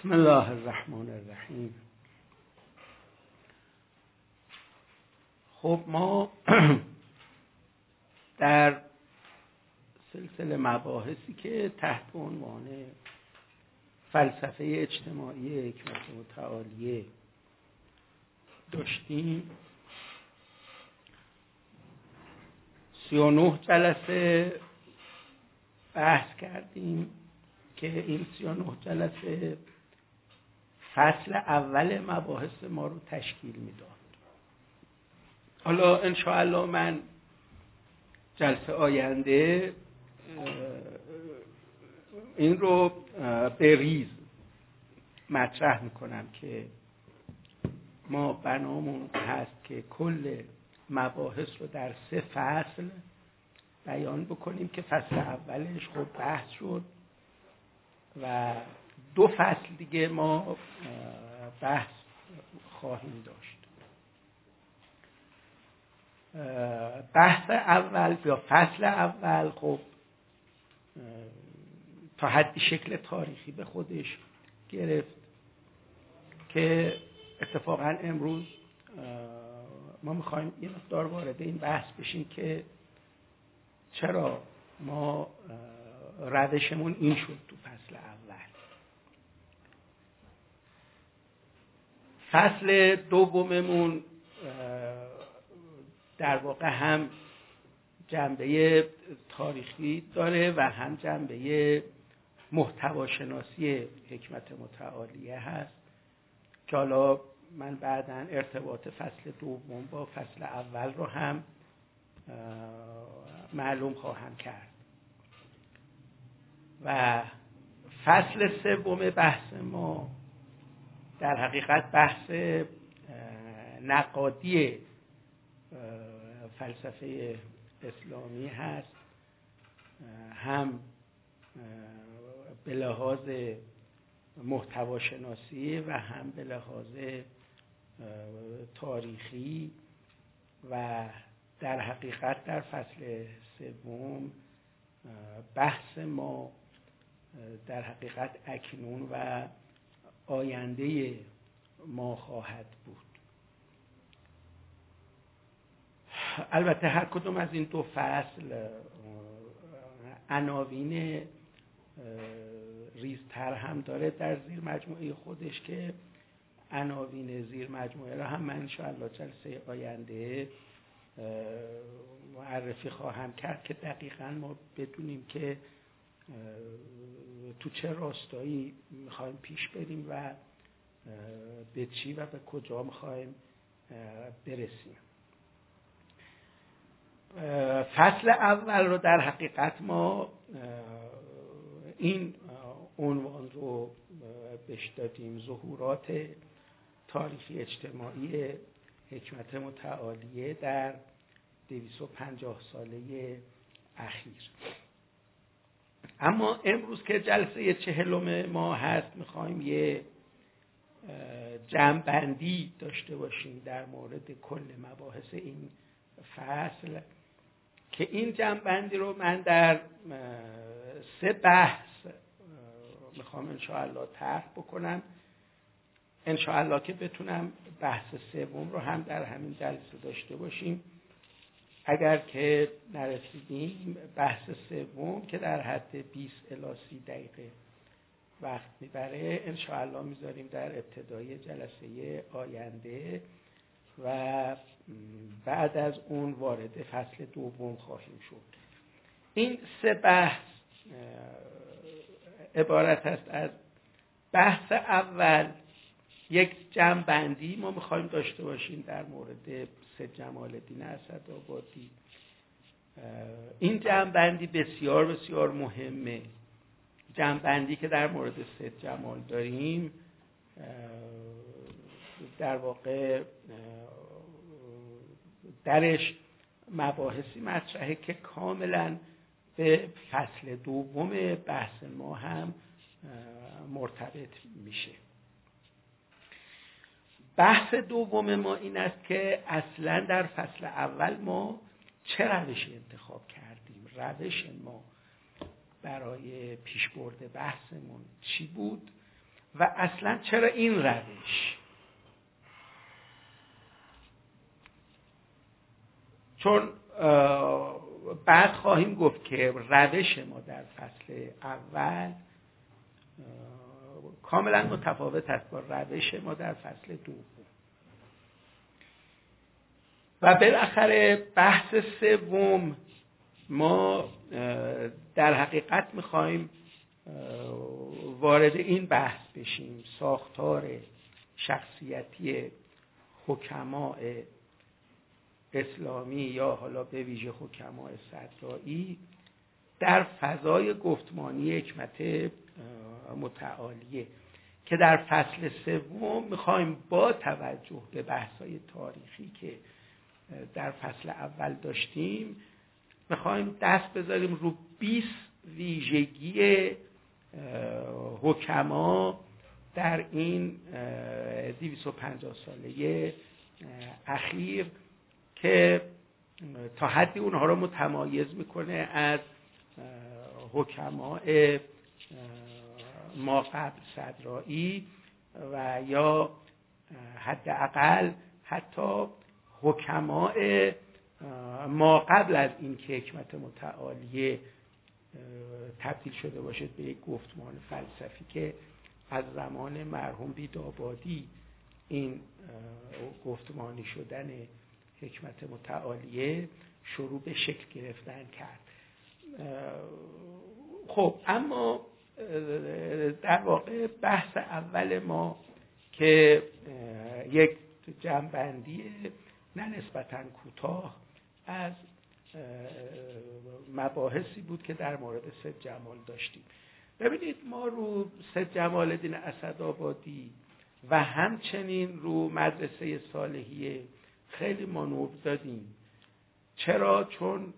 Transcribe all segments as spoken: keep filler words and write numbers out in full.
بسم الله الرحمن الرحیم. خب ما در سلسله مباحثی که تحت عنوان فلسفه اجتماعی حکمت متعالیه داشتیم سی و نه جلسه بحث کردیم که این سی و نه جلسه فصل اول مباحث ما رو تشکیل میداد. حالا انشاءالله من جلسه آینده این رو به ریز مطرح میکنم که ما بنامون هست که کل مباحث رو در سه فصل بیان بکنیم که فصل اولش خب بحث شد و دو فصل دیگه ما بحث خواهیم داشت. بحث اول یا فصل اول خب تا حدی شکل تاریخی به خودش گرفت که اتفاقا امروز ما میخوایم یه مقدار وارد این بحث بشیم که چرا ما روشمون این شد تو فصل اول. فصل دوممون در واقع هم جنبه تاریخی داره و هم جنبه محتواشناسی حکمت متعالیه هست که حالا من بعداً ارتباط فصل دوم با فصل اول رو هم معلوم خواهم کرد. و فصل سوم بحث ما در حقیقت بحث نقادی فلسفه اسلامی هست، هم به لحاظ محتواشناسی و هم به لحاظ تاریخی. و در حقیقت در فصل سوم بحث ما در حقیقت اکنون و آینده ما خواهد بود. البته هر کدوم از این دو فصل عناوین ریزتر هم داره در زیر مجموعه خودش که عناوین زیر مجموعه را هم من انشاءالله جلسه آینده معرفی خواهم کرد که دقیقاً ما بدونیم که تو چه راستایی میخوایم پیش بریم و به چی و به کجا میخوایم برسیم. فصل اول رو در حقیقت ما این عنوان رو بهش دادیم: ظهورات تاریخی اجتماعی حکمت متعالیه در دویست و پنجاه ساله اخیر. اما امروز که جلسه چهلم ما هست میخوایم یه جمع‌بندی داشته باشیم در مورد کل مباحث این فصل که این جمع‌بندی رو من در سه بحث میخوام انشاءالله طرح بکنم، انشاءالله که بتونم بحث سوم رو هم در همین جلسه داشته باشیم. اگر که نرسیدیم بحث سوم که در حد بیست الی سی دقیقه وقت میبره انشاءالله میذاریم در ابتدای جلسه آینده و بعد از اون وارد فصل دوم خواهیم شد. این سه بحث عبارت است از: بحث اول یک جمع‌بندی ما میخوایم داشته باشیم در مورد سید جمال الدین اسدآبادی. این جمع‌بندی بسیار بسیار مهمه. جمع‌بندی که در مورد سید جمال داریم در واقع درش مباحثی مطرحه که کاملا به فصل دوم بحث ما هم مرتبط میشه. بحث دوم ما این است که اصلا در فصل اول ما چه روشی انتخاب کردیم، روش ما برای پیشبرد بحثمون چی بود و اصلا چرا این روش؟ چون بعد خواهیم گفت که روش ما در فصل اول کاملا متفاوت است با روش ما در فصل دوم. و بالاخره بحث سوم ما در حقیقت میخوایم وارد این بحث بشیم: ساختار شخصیتی حکماء اسلامی یا حالا به ویژه حکماء صدرائی در فضای گفتمانی حکمت متعالیه، که در فصل سوم میخوایم با توجه به بحث‌های تاریخی که در فصل اول داشتیم میخوایم دست بذاریم رو بیست ویژگی حکما در این دویست و پنجاه ساله اخیر که تا حدی اونها رو متمایز میکنه از حکماء ما قبل صدرائی و یا حداقل حتی حکماء ما قبل از این که حکمت متعالیه تبدیل شده باشد به یک گفتمان فلسفی که از زمان مرحوم بیدابادی این گفتمانی شدن حکمت متعالیه شروع به شکل گرفتن کرد. خب اما در واقع بحث اول ما که یک جمع‌بندی نه نسبتاً کوتاه از مباحثی بود که در مورد سید جمال داشتیم. ببینید ما رو سید جمال الدین اسدآبادی و همچنین رو مدرسه صالحیه خیلی مانور دادیم. چرا؟ چون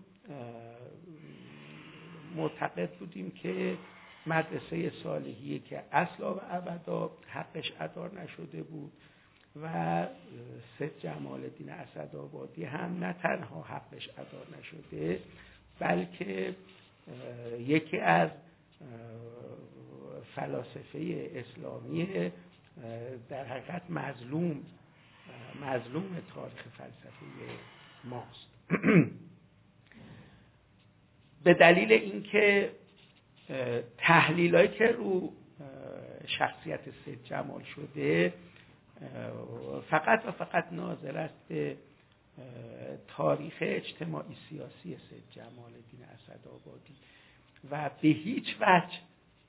معتقد بودیم که مدرسه صالحیه که اصلا و ابدا حقش ادا نشده بود و سید جمال الدین اسدآبادی هم نه تنها حقش ادا نشده بلکه یکی از فلاسفه اسلامی در حقیقت مظلوم مظلوم تاریخ فلسفه ماست. به دلیل اینکه تحلیلایی که رو شخصیت سید جمال شده فقط و فقط ناظر است به تاریخ اجتماعی سیاسی سید جمال الدین اسدآبادی و به هیچ وجه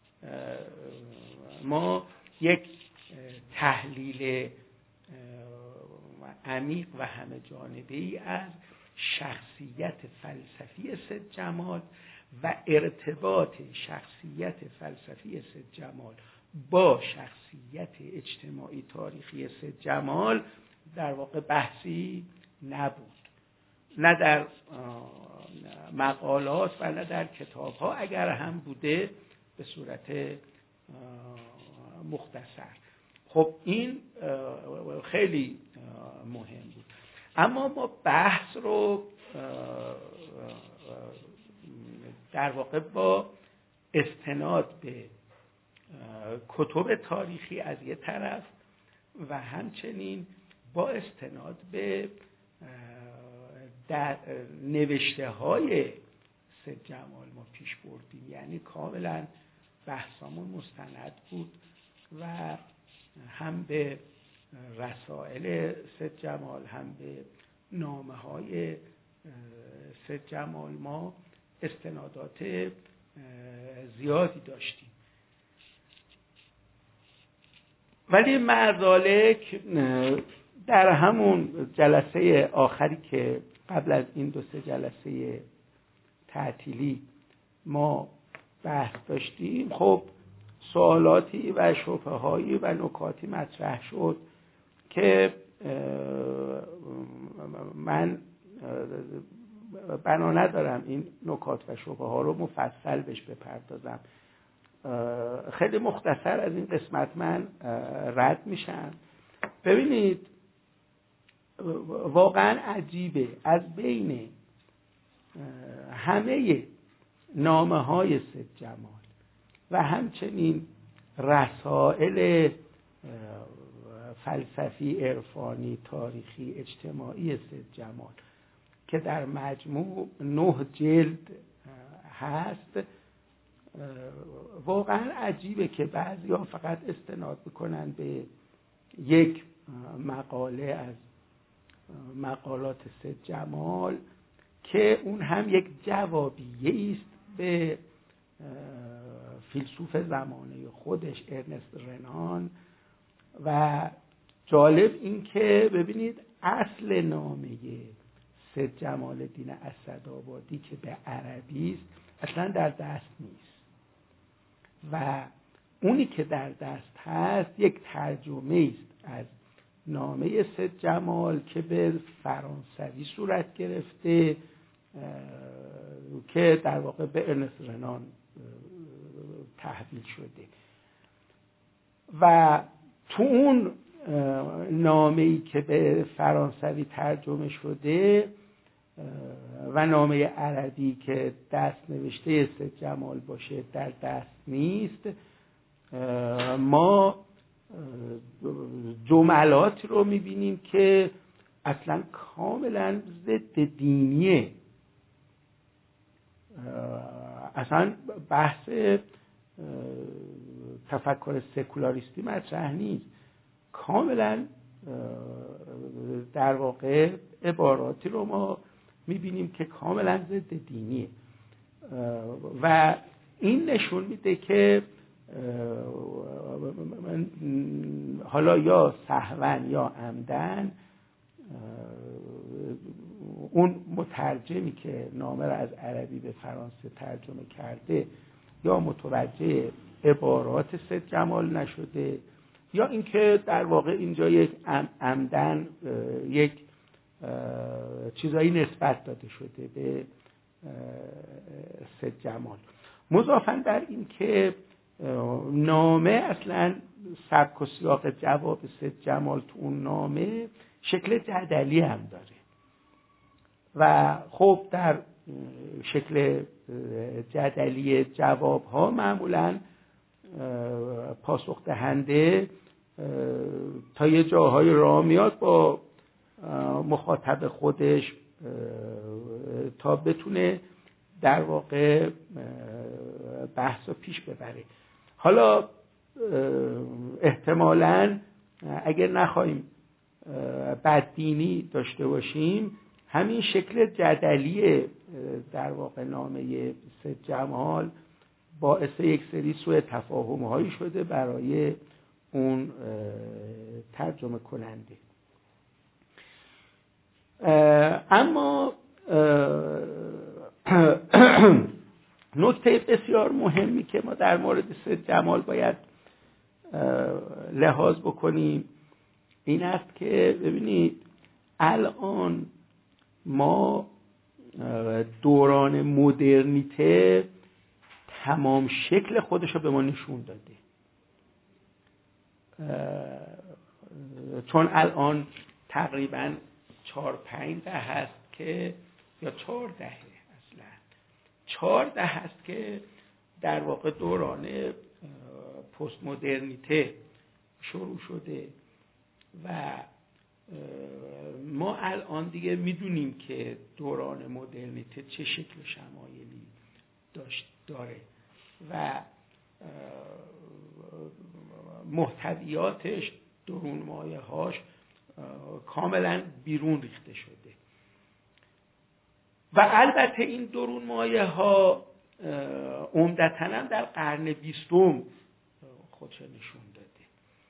ما یک تحلیل عمیق و همه جانبه‌ای از شخصیت فلسفی سید جمال و ارتباط شخصیت فلسفی سید جمال با شخصیت اجتماعی تاریخی سید جمال در واقع بحثی نبود، نه در مقالات و نه در کتاب‌ها، اگر هم بوده به صورت مختصر. خب این خیلی مهم بود. اما ما بحث رو در واقع با استناد به کتب تاریخی از یک طرف و همچنین با استناد به در نوشته های سید جمال ما پیش بردیم. یعنی کاملا بحثامون مستند بود و هم به رسائل سید جمال هم به نامه های سید جمال ما استنادات زیادی داشتیم. ولی معذالک در همون جلسه آخری که قبل از این دو سه جلسه تعطیلی ما بحث داشتیم، خب سوالاتی و شبهه‌هایی و نکاتی مطرح شد که من بنا ندارم این نکات و شبهه‌ها رو مفصل بهش بپردازم. خیلی مختصر از این قسمت من رد میشم. ببینید واقعا عجیبه، از بین همه نامه های سید جمال و همچنین رسائل فلسفی، عرفانی، تاریخی، اجتماعی سید جمال که در مجموع نه جلد هست، واقعا عجیبه که بعضیا فقط استناد بکنن به یک مقاله از مقالات سید جمال که اون هم یک جوابیه است به فیلسوف زمانه خودش ارنست رنان. و جالب این که ببینید اصل نامه سید جمال الدین اسدآبادی که به عربی است اصلا در دست نیست و اونی که در دست هست یک ترجمه است از نامه سید جمال که به فرانسوی صورت گرفته که در واقع به ارنست رنان تحویل شده. و تو اون نامه‌ای که به فرانسوی ترجمه شده و نامه عربی که دست نوشته سید جمال باشه در دست نیست، ما جملات رو میبینیم که اصلا کاملا ضد دینیه. اصلا بحث تفکر سکولاریستی مطرح نیست، کاملا در واقع عباراتی رو ما میبینیم که کاملا ضد دینیه و این نشون میده که حالا یا سهوا یا عمدن اون مترجمی که نامه را از عربی به فرانسه ترجمه کرده یا متوجه عبارات سید جمال نشده یا اینکه در واقع اینجا یک عمدن یک چیزایی نسبت داده شده به سید جمال. مضافاً بر این که نامه اصلا سبک و سیاق جواب سید جمال تو اون نامه شکل جدلی هم داره و خب در شکل جدلی جواب ها معمولاً پاسخ دهنده تا یه جاهای راه میاد با مخاطب خودش تا بتونه در واقع بحث رو پیش ببره. حالا احتمالاً اگر نخواهیم بددینی داشته باشیم همین شکل جدلی در واقع نامه سید جمال باعث یک سری سوء تفاهم هایی شده برای اون ترجمه کننده. اما نکته بسیار مهمی که ما در مورد سید جمال باید لحاظ بکنیم این است که ببینید الان ما دوران مدرنیته تمام شکل خودش رو به ما نشون داده، چون الان تقریبا چهار پنج ده هست که یا چهار دهه اصلا چهار ده هست که در واقع دوران پست مدرنیته شروع شده و ما الان دیگه میدونیم که دوران مدرنیته چه شکل شمایلی داشت داره و محتویاتش، درون مایه هاش کاملا بیرون ریخته شده و البته این درون مایه ها عمدتاً هم در قرن بیستم خودش نشون داده.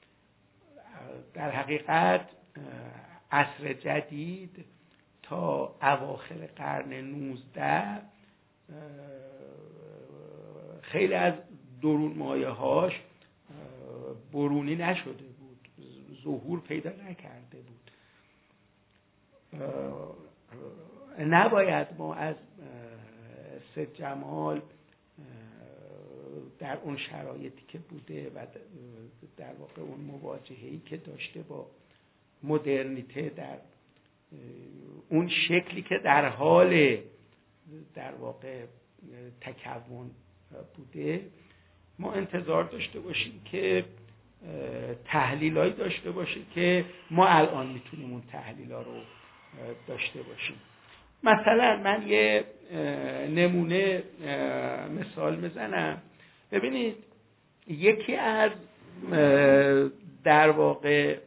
در حقیقت عصر جدید تا اواخر قرن نوزده خیلی از درون مایه هاش برونی نشده بود، ظهور پیدا نکرده بود. نباید ما از سید جمال در اون شرایطی که بوده و در واقع اون مواجهه‌ای که داشته با مدرنیته در اون شکلی که در حال در واقع تکون بوده ما انتظار داشته باشیم که تحلیلایی داشته باشه که ما الان میتونیم اون تحلیلا رو داشته باشیم. مثلا من یه نمونه مثال میزنم. ببینید یکی از در واقع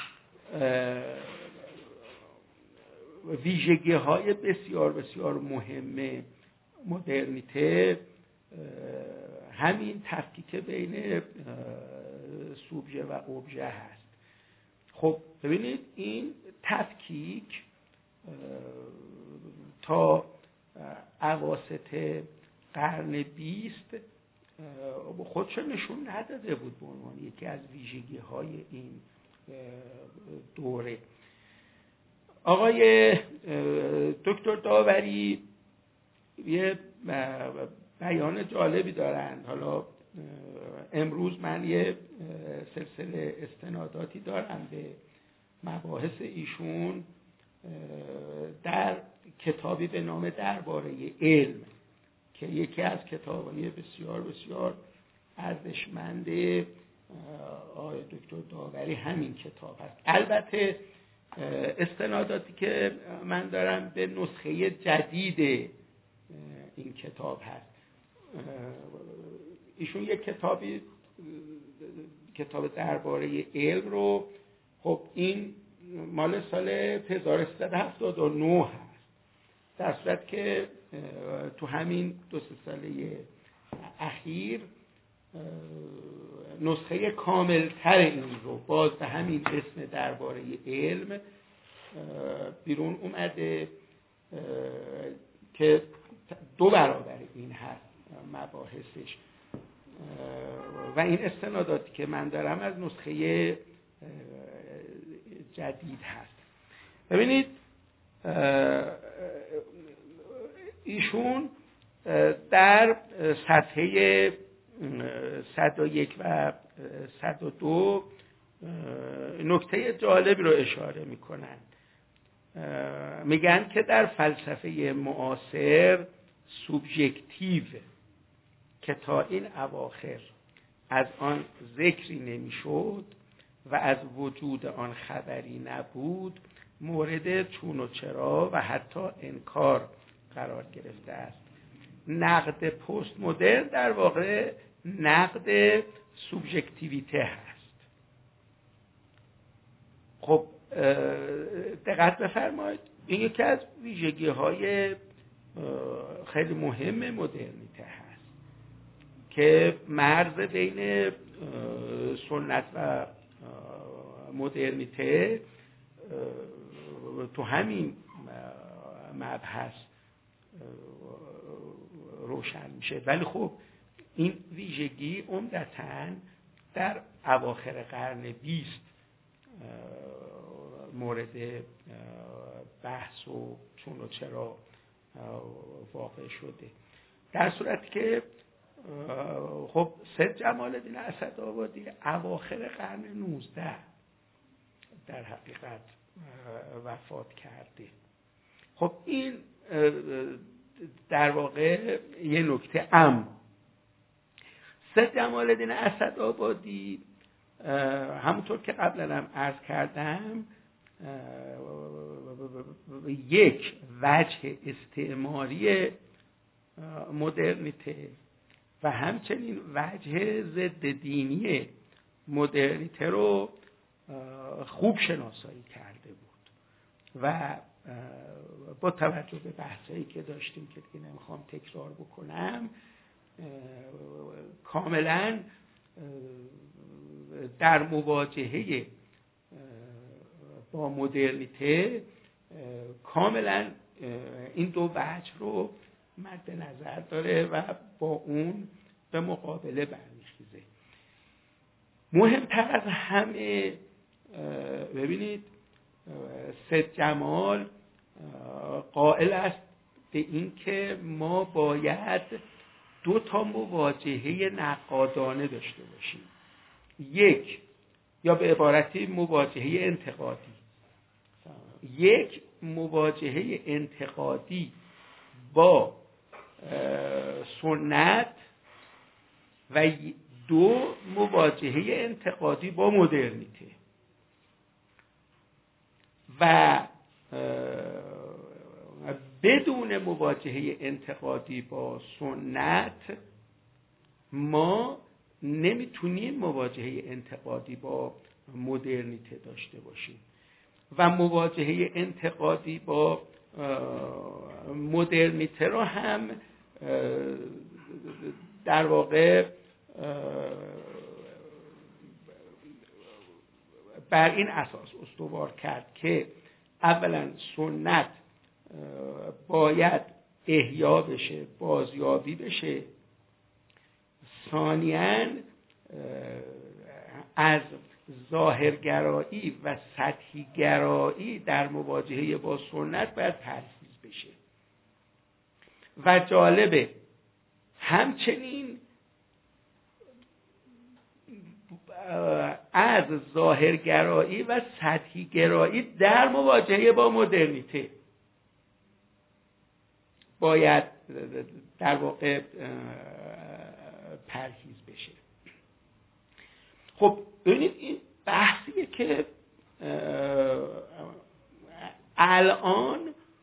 ویژگی های بسیار بسیار مهم مدرنیته همین تفکیک بین سوبژه و ابژه هست. خب ببینید این تفکیک تا اواسط قرن بیست خودشو نشون نداده بود به عنوان یکی از ویژگی های این دوره. آقای دکتر داوری یه بیان جالبی دارن. حالا امروز من یه سلسله استناداتی دارم به مباحث ایشون در کتابی به نام درباره علم که یکی از کتابای بسیار بسیار ارزشمند آقای دکتر داوری همین کتاب هست. البته استناداتی که من دارم به نسخه جدید این کتاب هست. ایشون یک کتابی کتاب درباره علم رو، خب این مال سال هزار و سیصد و هفتاد و نه هست، در صورت که تو همین دو سه ساله اخیر نسخه کاملتر این رو باز به همین اسم درباره علم بیرون اومده که دو برابر این هست مباحثش. و این استناداتی که من دارم از نسخه جدید هست. ببینید ایشون در صفحه صد و یک و صد و دو نکته جالبی رو اشاره میکنن. میگن که در فلسفه معاصر سوبژکتیو که تا این اواخر از آن ذکری نمیشد و از وجود آن خبری نبود، مورد چون و چرا و حتی انکار قرار گرفته است. نقد پست مدرن در واقع نقد سوبژکتیویته هست. خب دقت بفرمایید، این یکی از ویژگی های خیلی مهم مدرنیته هست که مرز بین سنت و مدرنیته تو همین مبحث روشن میشه. ولی خب این ویژگی عمدتاً در اواخر قرن بیست مورد بحث و چون و چرا واقع شده، در صورتی که خب سید جمال الدین اسدآبادی اواخر قرن نوزده در حقیقت وفات کرده. خب این در واقع یه نکته. اما سید جمال الدین اسدآبادی همونطور که قبلا هم عرض کردم یک وجه استعماری مدرنیته و همچنین وجه ضد دینی مدرنیته رو خوب شناسایی کرده بود و با توجه به بحثایی که داشتیم که دیگه نمیخوام تکرار بکنم، کاملا در مواجهه با مدرنیته کاملا این دو وجه رو مد نظر داره و با اون به مقابله برمیخیزه. مهمتر از همه ببینید سید جمال قائل است به این که ما باید دو تا مواجهه نقادانه داشته باشیم. یک، یا به عبارتی مواجهه انتقادی. یک مواجهه انتقادی با سنت و دو مواجهه انتقادی با مدرنیته. و بدون مواجهه انتقادی با سنت ما نمیتونیم مواجهه انتقادی با مدرنیته داشته باشیم و مواجهه انتقادی با مدرنیته را هم در واقع بر این اساس استوار کرد که اولا سنت باید احیا بشه، بازیابی بشه، ثانیاً از ظاهرگرایی و سطحی گرایی در مواجهه با سنت باید پرهیز بشه. و جالبه همچنین از ظاهرگرایی و سطحی گرایی در مواجهه با مدرنیته باید در واقع پرهیز بشه. خب ببینید این بحثیه که الان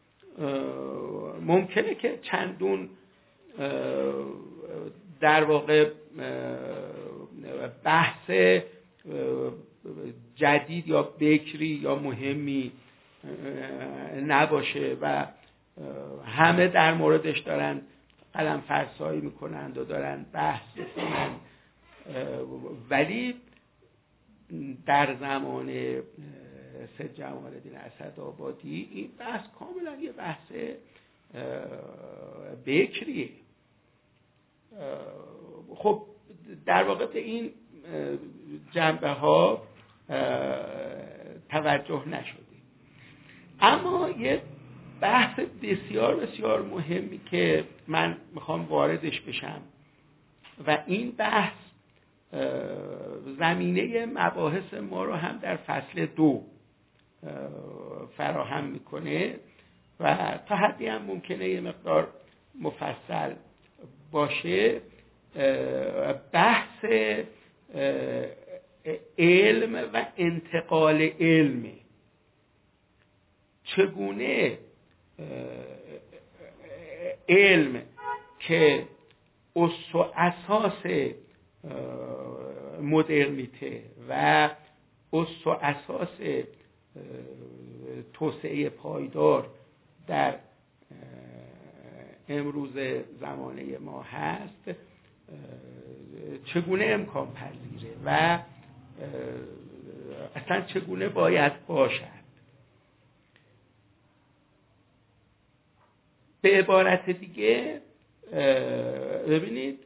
ممکنه که چندون در واقع بحث جدید یا بکری یا مهمی نباشه و همه در موردش دارن قلم فرسایی میکنند و دارن بحث میکنند، ولی در زمان سید جمال الدین اسدآبادی این بحث کاملا یه بحث بکریه. خب در واقع به این جنبه ها توجه نشده. اما یه بحث بسیار بسیار مهمی که من میخوام واردش بشم و این بحث زمینه مباحث ما رو هم در فصل دو فراهم میکنه و تا حدی هم ممکنه یه مقدار مفصل باشه. بحث علم و انتقال علم، چگونه علم که اصل و اساس مدرنیته و اصل و اساس توسعه پایدار در امروز زمانه ما هست، چگونه امکان پذیره و اصلا چگونه باید باشد. به عبارت دیگه ببینید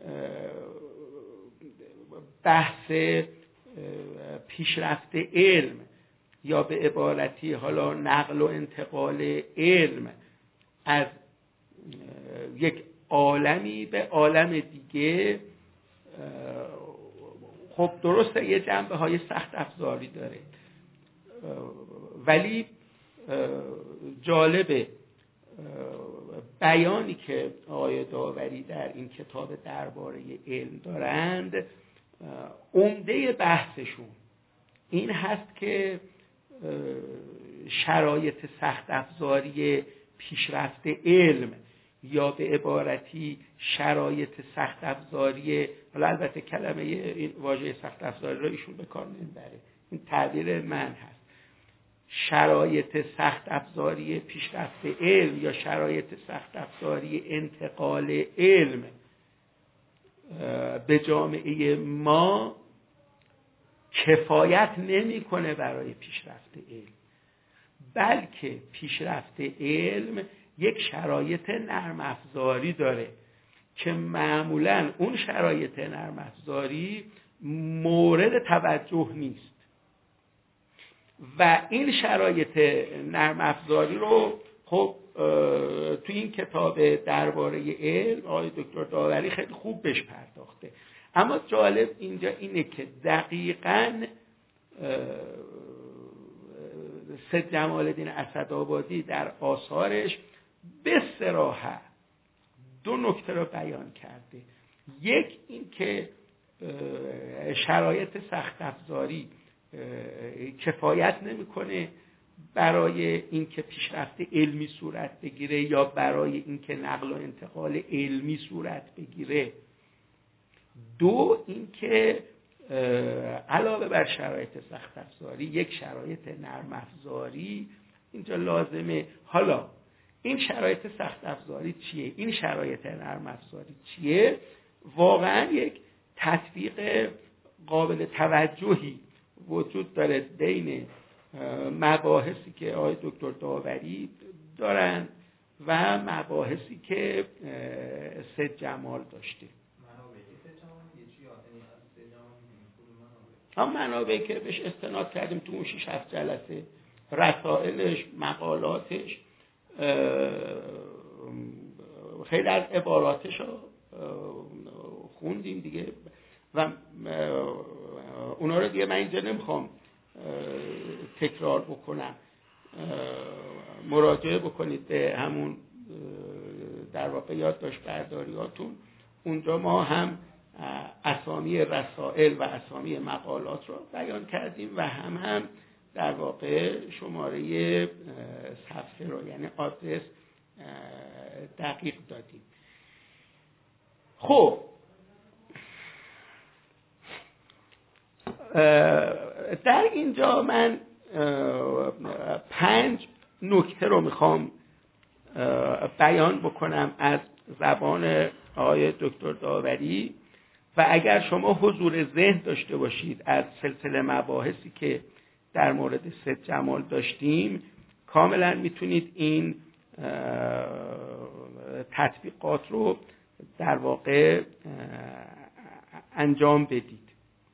بحث پیشرفت علم یا به عبارتی حالا نقل و انتقال علم از یک عالمی به عالم دیگه، خب درسته یه جنبه های سخت افزاری داره، ولی جالبه بیانی که آقای داوری در این کتاب درباره علم دارند، عمده بحثشون این هست که شرایط سخت افزاری پیشرفت علم یا به عبارتی شرایط سخت افزاری، حالا البته کلمه این واژه سخت افزاری رو ایشون به کار نمیبره، این تعبیر من هست، شرایط سخت افزاری پیشرفت علم یا شرایط سخت افزاری انتقال علم به جامعه ما کفایت نمیکنه برای پیشرفت علم، بلکه پیشرفت علم یک شرایط نرم افزاری داره که معمولاً اون شرایط نرم افزاری مورد توجه نیست و این شرایط نرم افزاری رو خب تو این کتاب درباره علم آقای دکتر داوری خیلی خوب بهش پرداخته. اما جالب اینجا اینه که دقیقاً سید جمال الدین اسدآبادی در آثارش به صراحت دو نکته رو بیان کرده. یک این که شرایط سخت افزاری کفایت نمیکنه برای اینکه پیشرفت علمی صورت بگیره یا برای اینکه نقل و انتقال علمی صورت بگیره. دو اینکه علاوه بر شرایط سخت افزاری یک شرایط نرم افزاری اینجا لازمه. حالا این شرایط سخت افزاری چیه؟ این شرایط نرم افزاری چیه؟ واقعا یک تطبیق قابل توجهی وجود داره بین مباحثی که آقای دکتر داوری دارن و مباحثی که سید جمال داشته. هم منابعی که بهش استناد کردیم تو اون شش هفت جلسه، رسائلش، مقالاتش، خیلی از عباراتش رو خوندیم دیگه و اونا رو دیگه من اینجا نمیخوام تکرار بکنم. مراجعه بکنید به همون در واقع یادداشت برداریاتون، اونجا ما هم اسامی رسائل و اسامی مقالات رو بیان کردیم و هم هم در واقع شماره صفحه رو یعنی آدرس دقیق دادیم. خب در اینجا من پنج نکته رو میخوام بیان بکنم از زبان آقای دکتر داوری و اگر شما حضور ذهن داشته باشید از سلسله مباحثی که در مورد سید جمال داشتیم کاملا میتونید این تطبیقات رو در واقع انجام بدید.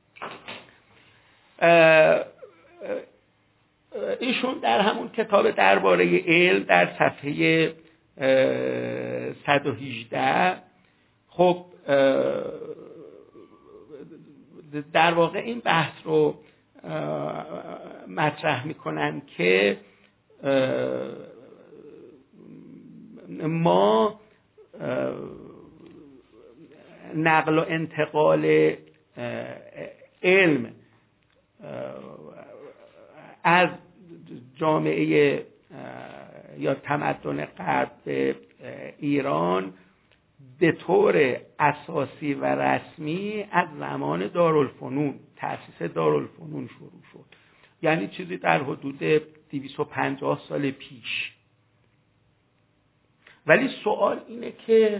ایشون در همون کتاب درباره علم در صفحه صد و هجده خب در واقع این بحث رو مطرح میکنن که ما نقل و انتقال علم از جامعه یا تمدن غرب به ایران به طور اساسی و رسمی از زمان دارالفنون، تأسیس دارالفنون شروع شد، یعنی چیزی در حدود دویست و پنجاه سال پیش. ولی سوال اینه که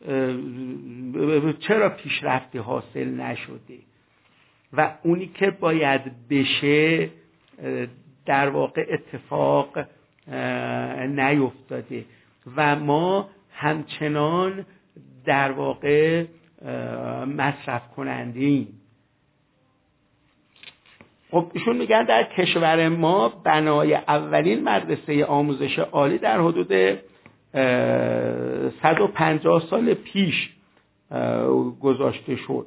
چرا پیشرفتی حاصل نشده و اونی که باید بشه در واقع اتفاق نیفتاده و ما همچنان در واقع مصرف کننده ایم. خب ایشون میگن در کشور ما بنای اولین مدرسه آموزش عالی در حدود صد و پنجاه سال پیش گذاشته شد.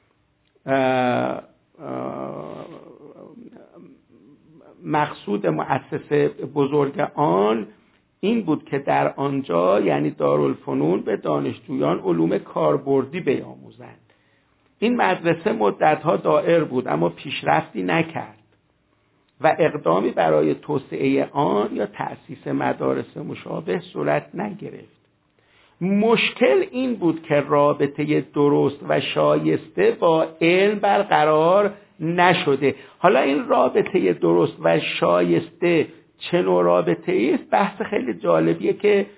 مقصود مؤسسه بزرگ آن این بود که در آنجا یعنی دارالفنون به دانشجویان علوم کاربردی بیاموزند. این مدرسه مدتها دائر بود اما پیشرفتی نکرد و اقدامی برای توسعه آن یا تأسیس مدارس مشابه صورت نگرفت. مشکل این بود که رابطه درست و شایسته با علم برقرار نشده. حالا این رابطه درست و شایسته چه نوع رابطه است؟ بحث خیلی جالبیه که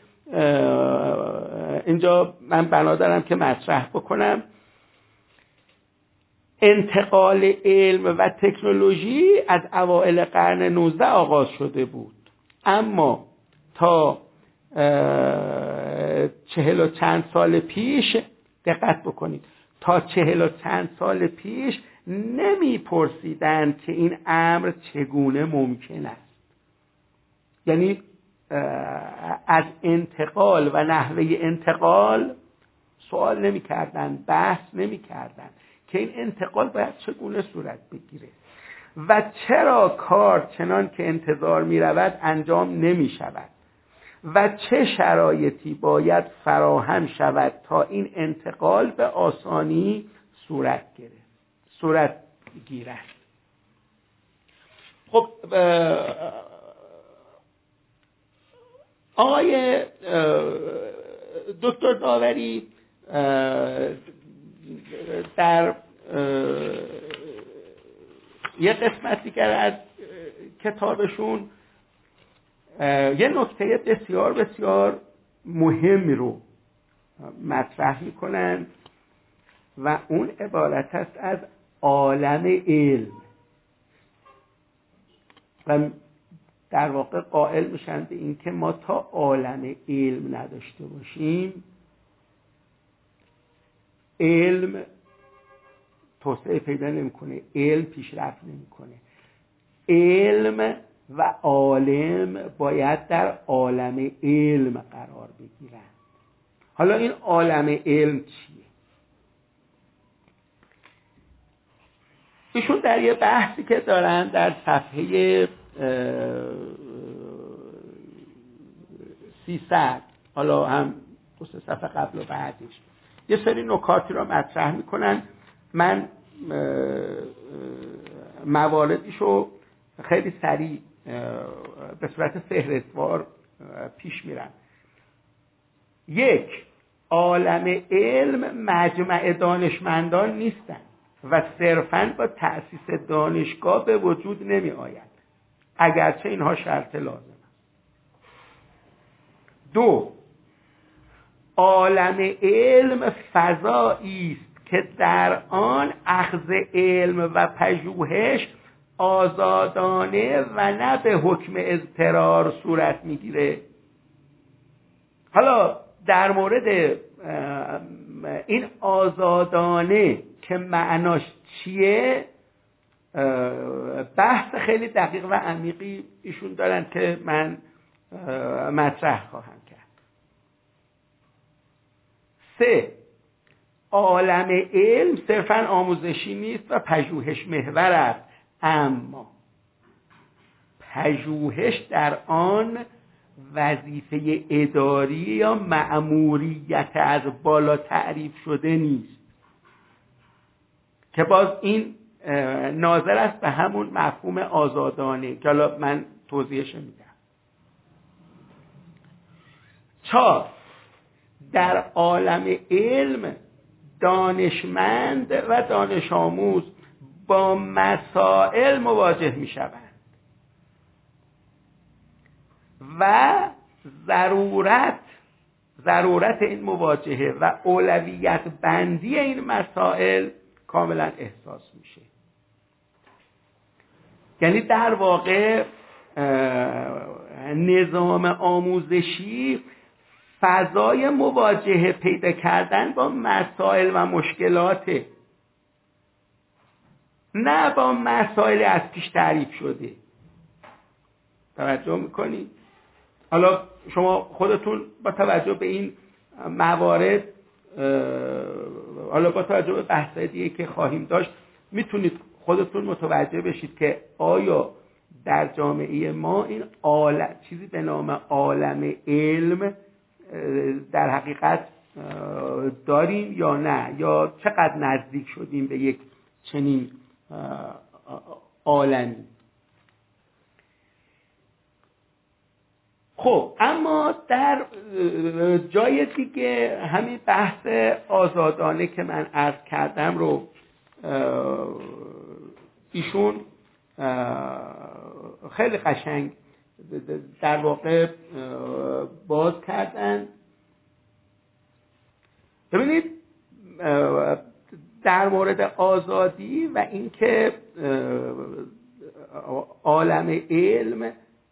اینجا من بنا دارم که مطرح بکنم. انتقال علم و تکنولوژی از اوائل قرن نوزده آغاز شده بود، اما تا چهل و چند سال پیش دقت بکنید تا چهل و چند سال پیش نمی پرسیدند که این امر چگونه ممکن است. یعنی از انتقال و نحوه انتقال سوال نمی کردن، بحث نمی کردن که این انتقال باید چگونه صورت بگیره و چرا کار چنان که انتظار می رود انجام نمی شود و چه شرایطی باید فراهم شود تا این انتقال به آسانی صورت گیرد صورت گیرد. خب آقای دکتر داوری در یه قسمت دیگر از کتابشون یه نکته بسیار بسیار مهمی رو مطرح میکنن و اون عبارت است از عالم علم و در واقع قائل میشن به این که ما تا عالم علم نداشته باشیم علم توسعه پیدا نمیکنه، علم پیشرفت نمیکنه. علم و عالم باید در عالم علم قرار بگیرن. حالا این عالم علم چیه؟ ایشون در یه بحثی که دارن در صفحه سیصد، حالا هم دو سه صفحه قبل و بعدش، یه سری نکاتی رو مطرح میکنن. من مواردیشو خیلی سریع به صورت فهرستوار پیش میرم. یک، عالم علم مجمع دانشمندان نیستن و صرفاً با تأسیس دانشگاه به وجود نمی آید، اگرچه اینها شرط لازم است. دو، عالم علم فضایی است که در آن اخذ علم و پژوهش آزادانه و نه به حکم اضطرار صورت میگیره. حالا در مورد این آزادانه که معناش چیه بحث خیلی دقیق و عمیقی ایشون دارن که من مطرح خواهم کرد. سه، عالم علم صرفاً آموزشی نیست و پژوهش محور است، اما پژوهش در آن وظیفه اداری یا مأموریت از بالا تعریف شده نیست، که باز این ناظر است به همون مفهوم آزادانه که حالا من توضیحش میدم. چهار، در عالم علم دانشمند و دانش آموز با مسائل مواجه می شوند و ضرورت ضرورت این مواجهه و اولویت بندی این مسائل کاملا احساس میشه. یعنی در واقع نظام آموزشی فضای مواجهه پیدا کردن با مسائل و مشکلات، نه با مسائل از پیش تعریف شده. توجه میکنید؟ حالا شما خودتون با توجه به این موارد، حالا با توجه به بحث‌های دیگه که خواهیم داشت، میتونید خودتون متوجه بشید که آیا در جامعه ما این عالم، چیزی به نام عالم علم در حقیقت داریم یا نه، یا چقدر نزدیک شدیم به یک چنین عالمی. خب اما در جای دیگه همین بحث آزادانه که من عرض کردم رو ایشون خیلی قشنگ در واقع باز کردن. ببینید در مورد آزادی و اینکه عالم علم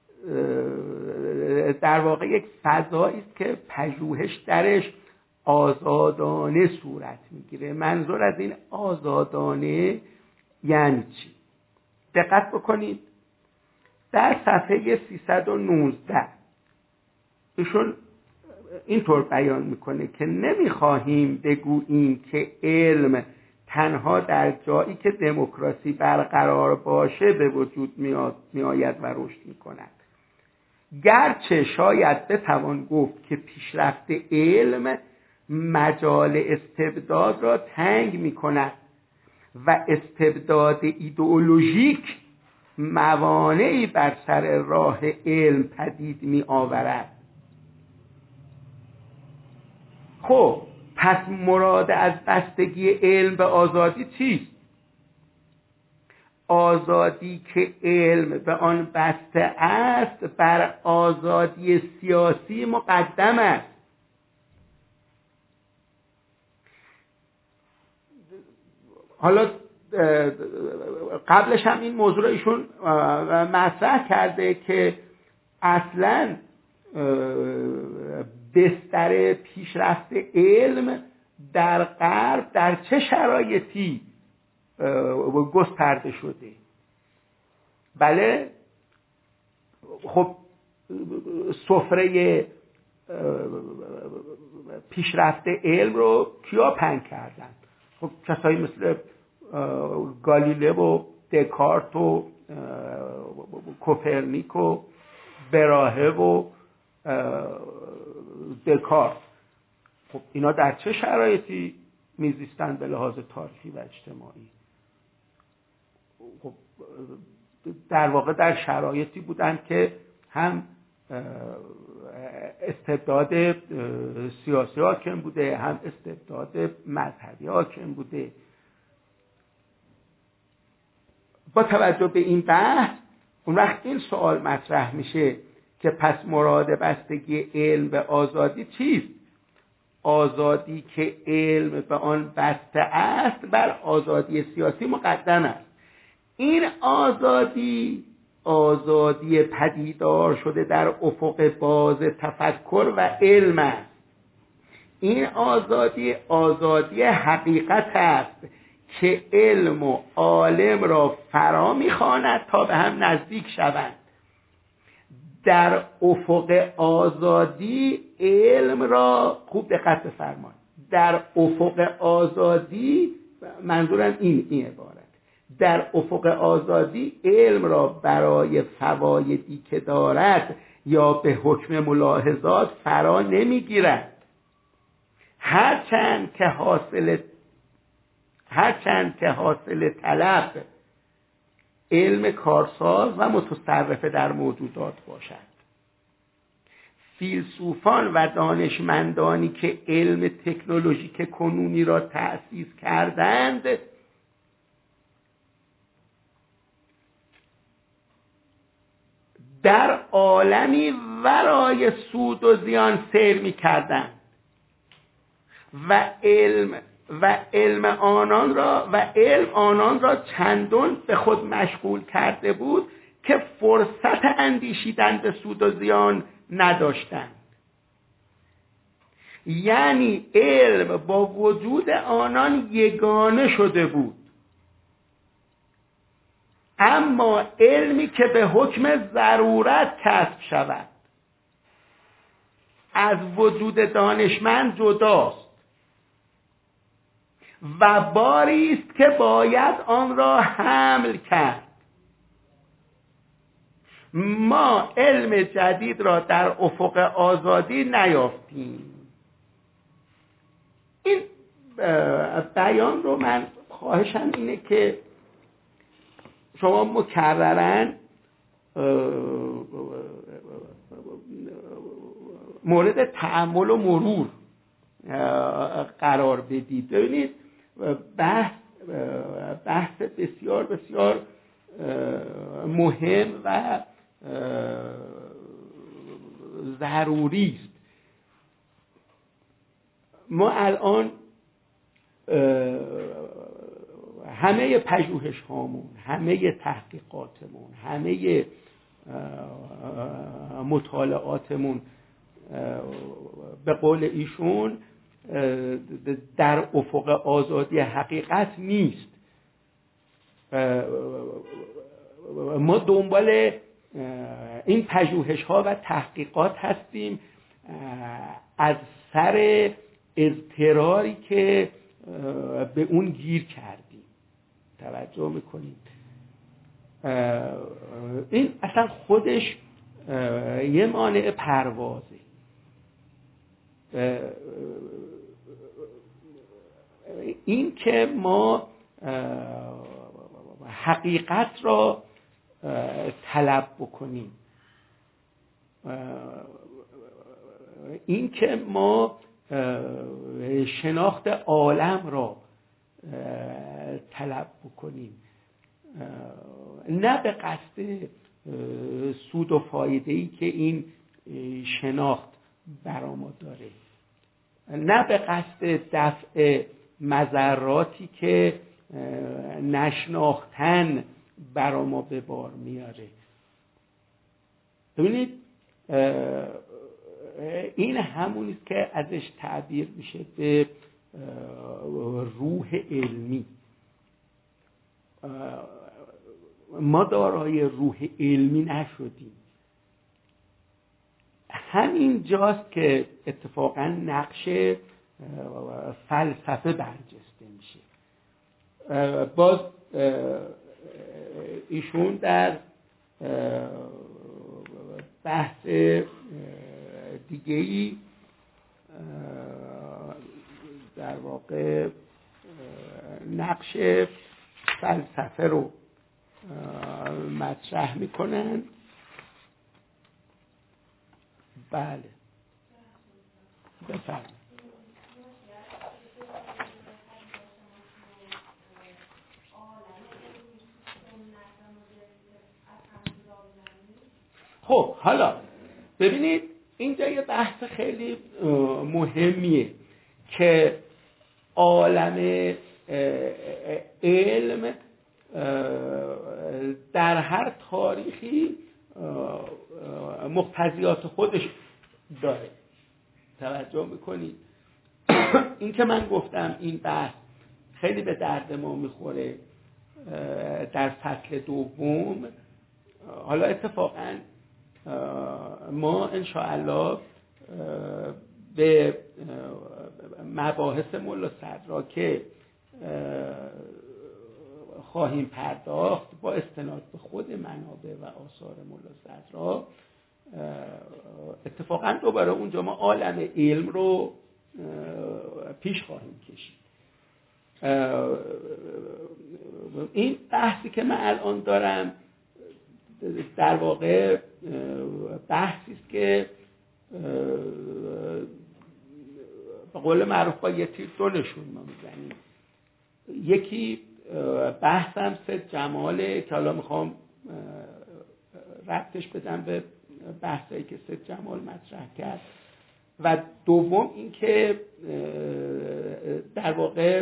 در واقع یک فضایی است که پژوهش درش آزادانه صورت میگیره. منظور از این آزادانه یعنی چی؟ دقت بکنید در صفحه سیصد و نوزده ایشون اینطور بیان میکنه که نمیخواهیم بگوییم که علم تنها در جایی که دموکراسی برقرار باشه به وجود میاد میآید و رشد میکند. گرچه شاید بتوان گفت که پیشرفت علم مجال استبداد را تنگ می کند و استبداد ایدئولوژیک موانعی بر سر راه علم پدید می آورد. خب پس مراد از بستگی علم به آزادی چیست؟ آزادی که علم به آن بسته است بر آزادی سیاسی مقدم است. حالا قبلش هم این موضوع رو ایشون مطرح کرده که اصلاً بستر پیشرفت علم در غرب در چه شرایطی گسترده شده. بله خب سفره پیشرفت علم رو کیا پهن کردن؟ خب کسایی مثل گالیله و دکارت و کوپرنیک و براهه و دکارت. خب اینا در چه شرایطی میزیستن به لحاظ تاریخی و اجتماعی؟ خب در واقع در شرایطی بودن که هم استبداد سیاسی حاکم بوده، هم استبداد مذهبی حاکم بوده. با توجه به این بحث اون وقت این سوال مطرح میشه که پس مراد بستگی علم به آزادی چیست؟ آزادی که علم به آن بسته است بر آزادی سیاسی مقدم است. این آزادی آزادی پدیدار شده در افق باز تفکر و علم است. این آزادی آزادی حقیقت است که علم و عالم را فرا می‌خواند تا به هم نزدیک شوند. در افق آزادی علم را خوب دقت بفرمایید، در افق آزادی منظورم این این عبارت، در افق آزادی علم را برای فوایدی که دارد یا به حکم ملاحظات فرا نمیگیرد، هرچند که حاصل هرچند که حاصل طلب علم کارساز و متصرف در موجودات باشد. فیلسوفان و دانشمندانی که علم تکنولوژیک کنونی را تأسیس کردند در عالمی ورای سود و زیان سیر می کردند و علم و علم آنان را و علم آنان را چندان به خود مشغول کرده بود که فرصت اندیشیدن به سود و زیان نداشتند. یعنی علم با وجود آنان یگانه شده بود، اما علمی که به حکم ضرورت کسب شود از وجود دانشمند جداست و باری است که باید آن را حمل کرد. ما علم جدید را در افق آزادی نیافتیم. این بیان رو من خواهشم اینه که شما مکررن مورد تأمل و مرور قرار بدید. ببینید بحث بحث بسیار بسیار مهم و ضروری است. ما الان همه پژوهش هامون، همه تحقیقاتمون، همه مطالعاتمون به قول ایشون در افق آزادی حقیقت نیست. ما دنبال این پژوهش ها و تحقیقات هستیم از سر اضطراری که به اون گیر کردیم. توجه میکنید این اصلا خودش یه مانع پروازه. این که ما حقیقت را طلب بکنیم، این که ما شناخت عالم را طلب بکنیم، نه به قصد سود و فایده‌ای که این شناخت برا ما داره، نه به قصد دفع مضراتی که نشناختن برا ما به بار میاره. ببینید این همونی است که ازش تعبیر میشه به روح علمی. ما دارای روح علمی نشدیم. همین جاست که اتفاقا نقش فلسفه برجسته میشه. باز ایشون در بحث دیگه‌ای در واقع نقش فلسفه رو مطرح میکنن. بله بفرمایید. خب حالا ببینید اینجا یه بحث خیلی مهمیه که عالم علم در هر تاریخی مقتضیات خودش داره. توجه میکنید این که من گفتم این بحث خیلی به درد ما میخوره در فصل دوم. حالا اتفاقا ما انشاءالله به مباحث ملا صدرا که خواهیم پرداخت با استناد به خود منابع و آثار ملا صدرا، اتفاقا دوباره اونجا ما عالم علم رو پیش خواهیم کشید. این بحثی که من الان دارم در واقع بحثی است که به قول معروف با یه تیر دو نشون ما میزنیم. یکی بحثم ست جماله که حالا میخوام ربطش بدم به بحثایی که ست جمال مطرح کرد، و دوم این که در واقع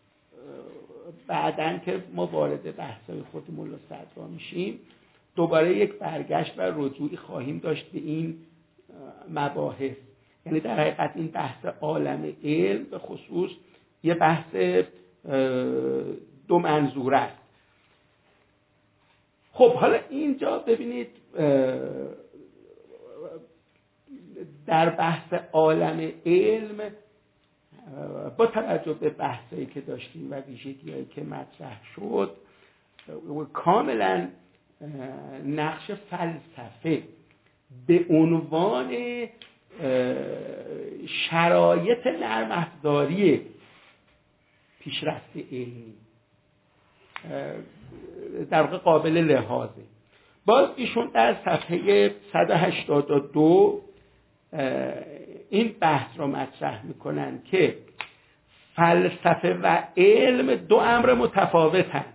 بعدن که ما وارد بحثای خود ملا صدرا میشیم دوباره یک برگشت و رجوعی خواهیم داشت به این مباحث. یعنی در حقیقت این بحث عالم علم به خصوص یه بحث دو منظوره است. خب حالا اینجا ببینید در بحث عالم علم با توجه به بحثایی که داشتیم و ویژگی‌هایی که مطرح شد کاملا نقش فلسفه به عنوان شرایط نرم افزاری پیشرفت علمی در واقع قابل لحاظه. باز ایشون در صفحه صد و هشتاد و دو این بحث رو مطرح میکنن که فلسفه و علم دو امر متفاوتن،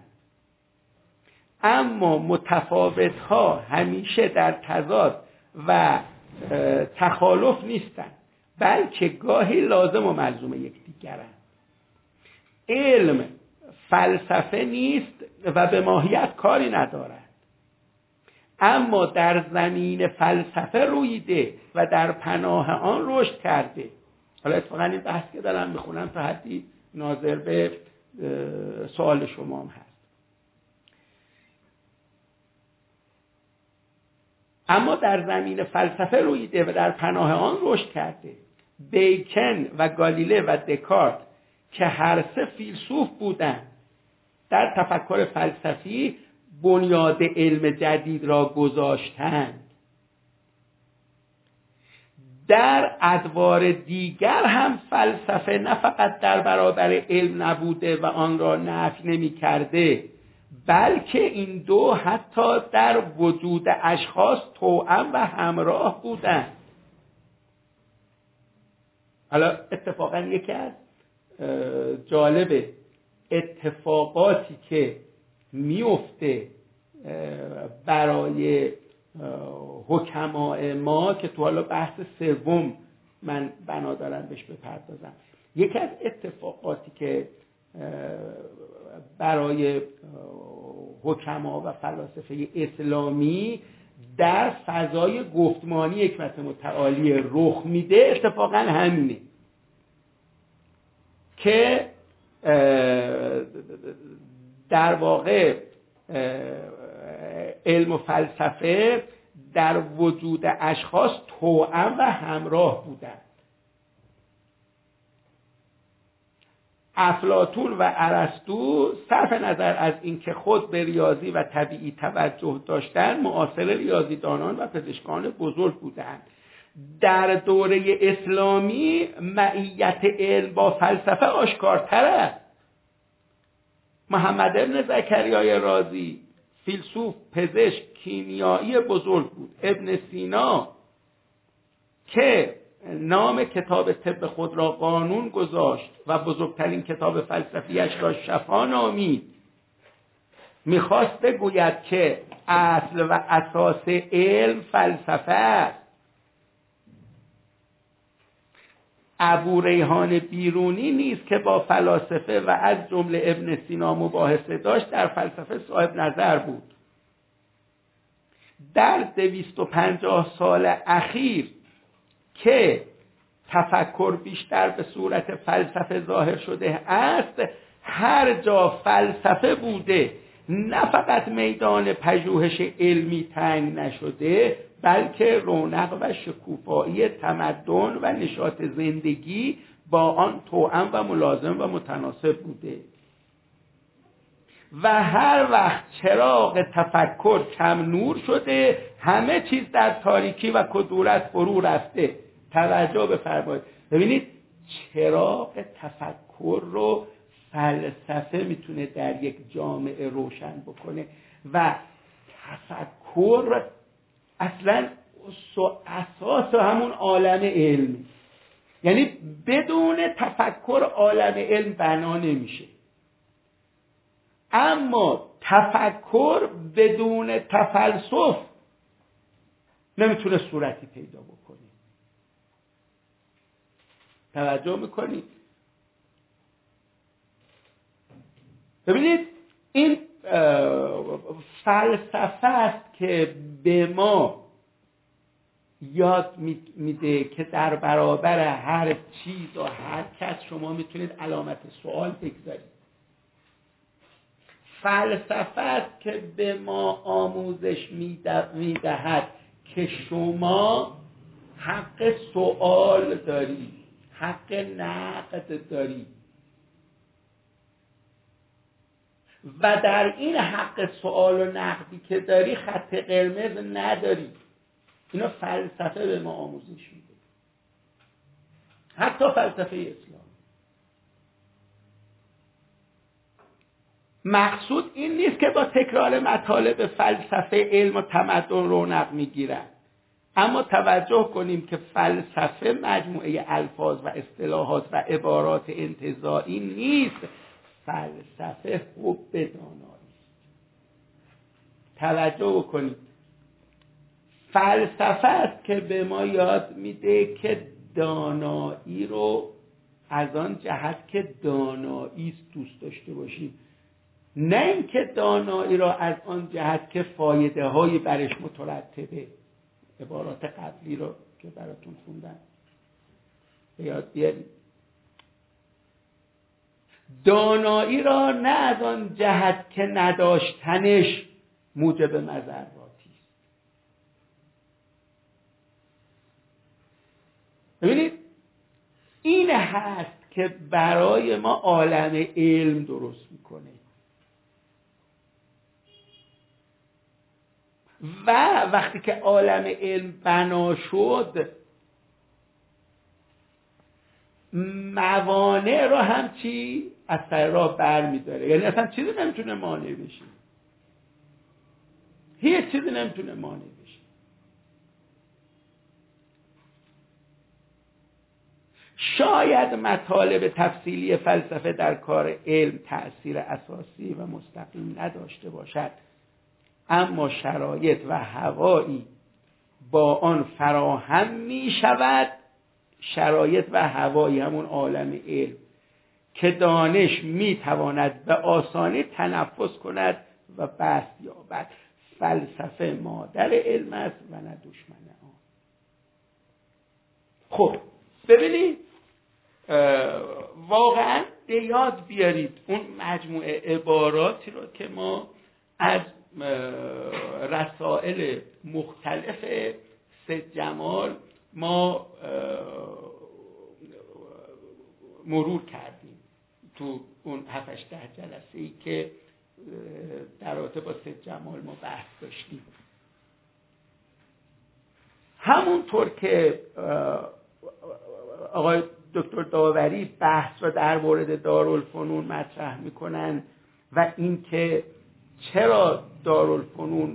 اما متفاوت ها همیشه در تضاد و تخالف نیستن، بلکه گاهی لازم و ملزوم یکدیگرند. علم فلسفه نیست و به ماهیت کاری ندارد، اما در زمین فلسفه رویده و در پناه آن رشد کرده. حالا اتفاقا این بحث که دارم میخونم تا حدی ناظر به سوال شما هم هست. اما در زمین فلسفه رویده و در پناه آن رشد کرده. بیکن و گالیله و دکارت که هر سه فیلسوف بودند در تفکر فلسفی بنیاد علم جدید را گذاشتند. در ادوار دیگر هم فلسفه نه فقط در برابر علم نبوده و آن را نفی نمی کرده، بلکه این دو حتی در وجود اشخاص توأم و همراه بودند. حالا اتفاقا یکی از جالب اتفاقاتی که میفته برای حکمای ما که تو حالا بحث سوم من بنا دارم بهش بپردازم، یکی از اتفاقاتی که برای حکما و فلاسفه اسلامی در فضای گفتمانی حکمت متعالی رخ میده اتفاقا همینه که در واقع علم و فلسفه در وجود اشخاص توأم و همراه بودند. افلاطون و ارسطو صرف نظر از اینکه خود به ریاضی و طبیعی توجه داشتند، معاصر ریاضیدانان و پزشکان بزرگ بودند. در دوره اسلامی معیت علم با فلسفه آشکارتر است. محمد ابن زکریای رازی فیلسوف، پزشک، کیمیایی بزرگ بود. ابن سینا که نام کتاب طب خود را قانون گذاشت و بزرگترین کتاب فلسفیش را شفا نامید، میخواست بگوید که اصل و اساس علم فلسفه است. ابو ریحان بیرونی نیست که با فلاسفه و از جمله ابن سینا مباحثه داشت، در فلسفه صاحب نظر بود. در دویست و پنجاه سال اخیر که تفکر بیشتر به صورت فلسفه ظاهر شده است، هر جا فلسفه بوده نه فقط میدان پژوهش علمی تنگ نشده، بلکه رونق و شکوفایی تمدن و نشاط زندگی با آن توأم و ملازم و متناسب بوده. و هر وقت چراغ تفکر کم نور شده، همه چیز در تاریکی و کدورت فرو رفته. توجه بفرمایید. ببینید چراغ تفکر رو فلسفه میتونه در یک جامعه روشن بکنه و تفکر اصلا اساس همون عالم علم، یعنی بدون تفکر عالم علم بنا نمیشه. اما تفکر بدون تفلسف نمیتونه صورتی پیدا بکنه. توجه میکنید؟ ببینید این فلسفه است که به ما یاد میده که در برابر هر چیز و هر کس شما میتونید علامت سوال بگذارید. فلسفه است که به ما آموزش میدهد که شما حق سوال دارید، حق نقد دارید و در این حق سوال و نقدی که داری خط قرمز نداری. اینا فلسفه به ما آموزش میده، حتی فلسفه اسلام. مقصود این نیست که با تکرار مطالب فلسفه علم و تمدن رونق میگیرن، اما توجه کنیم که فلسفه مجموعه الفاظ و اصطلاحات و عبارات انتزاعی نیست. فلسفه حب دانایی است. توجه کنید، فلسفه است که به ما یاد میده که دانایی رو از آن جهت که دانایی است دوست داشته باشیم، نه اینکه دانایی را از آن جهت که فایده هایی برش مترتبه. عبارات قبلی رو که براتون خوندم به یاد بیارید. دانایی را نه از آن جهت که نداشتنش موجب مضراتی است. ببینید این هست که برای ما عالم علم درست میکنه و وقتی که عالم علم بنا شد موانع رو هم چی از سر راه بر میداره. یعنی اصلا چیزی نمیتونه مانع بشه، هیچ چیزی نمیتونه مانع بشه. شاید مطالب تفصیلی فلسفه در کار علم تأثیر اساسی و مستقیم نداشته باشد، اما شرایط و هوایی با آن فراهم می شود، شرایط و هوایی همون عالم علم که دانش می تواند به آسانی تنفس کند و بسط یابد. فلسفه مادر علم است و نه دشمن آن. خب ببینید، واقعا به یاد بیارید اون مجموعه عباراتی رو که ما از رسائل مختلف سید جمال ما مرور کردیم تو اون هفتش ده جلسه ای که در رابطه با سید جمال ما بحث داشتیم. همونطور که آقای دکتر داوری بحث را در مورد دارالفنون مطرح میکنن و اینکه چرا دارالفنون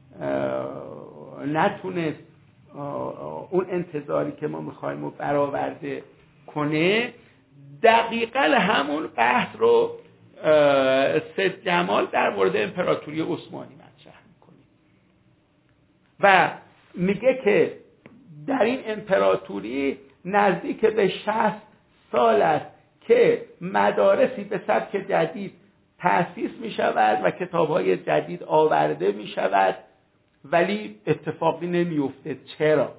نتونست اون انتظاری که ما میخوایم رو برآورده کنه، دقیقاً همون بحث رو سید جمال در مورد امپراتوری عثمانی مطرح میکنه و میگه که در این امپراتوری نزدیک به شصت سال است که مدارسی به سبک جدید تأسیس می شود و کتاب‌های جدید آورده می شود، ولی اتفاقی نمی افته. چرا؟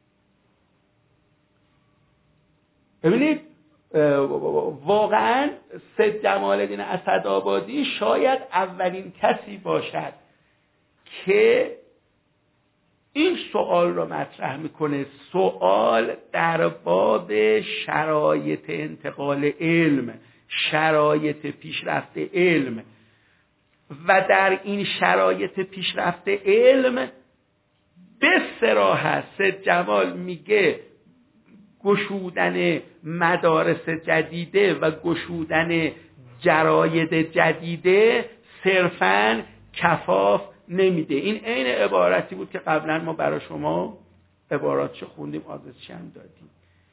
ببینید، واقعا سید جمال الدین اسدآبادی شاید اولین کسی باشد که این سوال رو مطرح میکنه، سوال در باب شرایط انتقال علم، شرایط پیشرفت علم. و در این شرایط پیشرفت علم به صراحت سید جمال میگه گشودن مدارس جدیده و گشودن جراید جدیده صرفاً کفاف نمیده. این عین عبارتی بود که قبلا ما برای شما عباراتش خوندیم، آدرسش هم دادیم.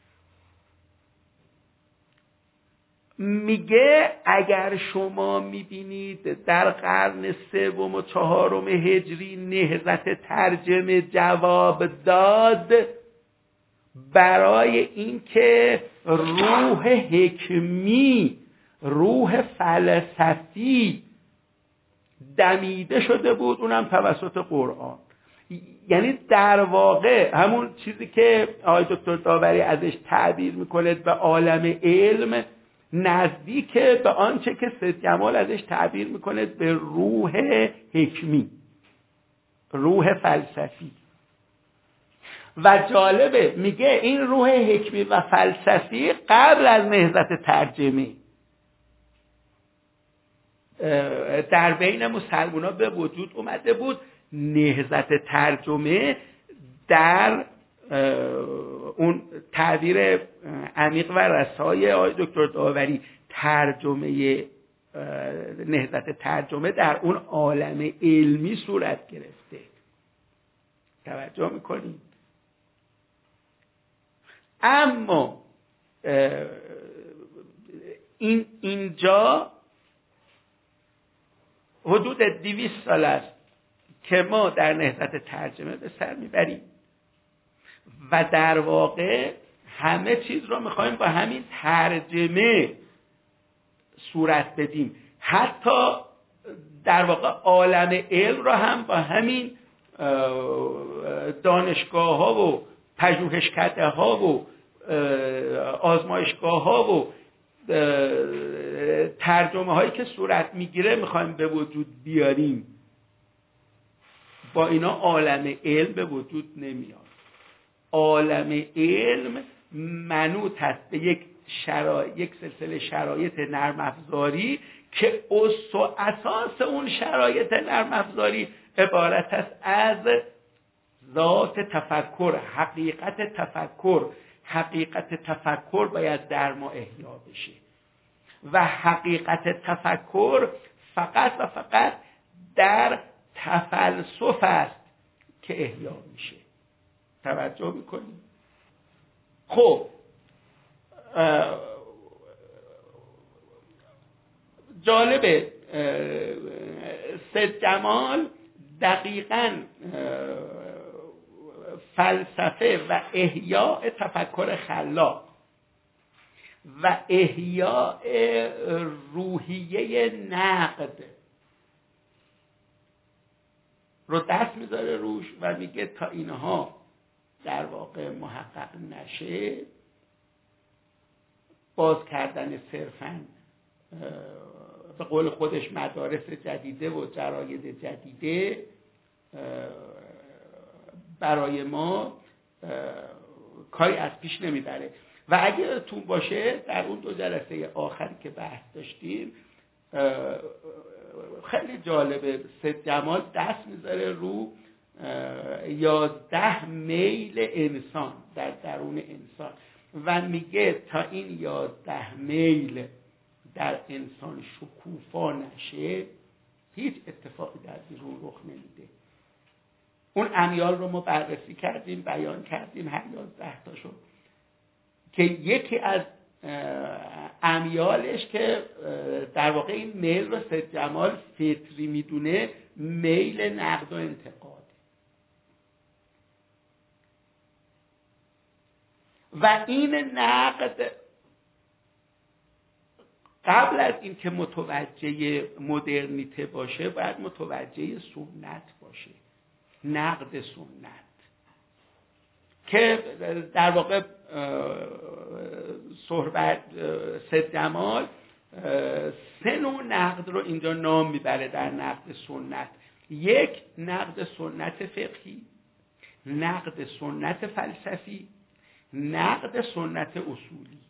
میگه اگر شما میبینید در قرن سوم و چهارم هجری نهضت ترجمه جواب داد برای اینکه روح حکمی، روح فلسفی دمیده شده بود، اونم توسط قرآن. یعنی در واقع همون چیزی که آقای دکتر داوری ازش تعبیر میکنه به عالم علم نزدیک به آنچه که سید جمال ازش تعبیر میکنه به روح حکمی، روح فلسفی. و جالبه میگه این روح حکمی و فلسفی قبل از نهضت ترجمه در بین مسلمان‌ها به وجود اومده بود. نهضت ترجمه در اون تعبیر عمیق و رسای آقای دکتر داوری، ترجمه نهضت ترجمه در اون عالم علمی صورت گرفته. توجه میکنید؟ اما این اینجا حدود دویست سال است که ما در نهضت ترجمه به سر میبریم و در واقع همه چیز رو میخوایم با همین ترجمه صورت بدیم. حتی در واقع عالم علم رو هم با همین دانشگاه ها و پژوهشکده ها و آزمایشگاه ها و ترجمه هایی که صورت میگیره میخوایم به وجود بیاریم. با اینا عالم علم به وجود نمیاد. عالم علم منوط است به یک شرایط، یک سلسله شرایط نرم افزاری که اس و اساس اون شرایط نرم افزاری عبارت است از ذات تفکر، حقیقت تفکر، حقیقت تفکر باید در ما احیا بشه و حقیقت تفکر فقط و فقط در تفلسف است که احیا میشه. توجه میکنید؟ خب جالبه سید جمال دقیقاً فلسفه و احیاء تفکر خلاق و احیاء روحیه نقد رو دست میذاره روش و میگه تا اینها در واقع محقق نشه، باز کردن صرفاً به قول خودش مدارس جدیده و جراید جدیده برای ما کاری از پیش نمیبره. و اگه یادتون باشه در اون دو جلسه آخری که بحث داشتیم خیلی جالبه، سید جمال دست میذاره رو یازده میل انسان در درون انسان و میگه تا این یازده میل در انسان شکوفا نشه هیچ اتفاقی در بیرون رخ نمیده. اون امیال رو ما بررسی کردیم، بیان کردیم، هر یازده تاشو که یکی از امیالش که در واقع این میل رو سید جمال فطری میدونه میل نقد و انتقاد و این نقد قبل از این که متوجه مدرنیته باشه باید متوجه سنت باشه، نقد سنت که در واقع صحبت سید جمال سه نوع نقد رو اینجا نام میبره در نقد سنت. یک، نقد سنت فقهی، نقد سنت فلسفی، نقد سنت اصولی.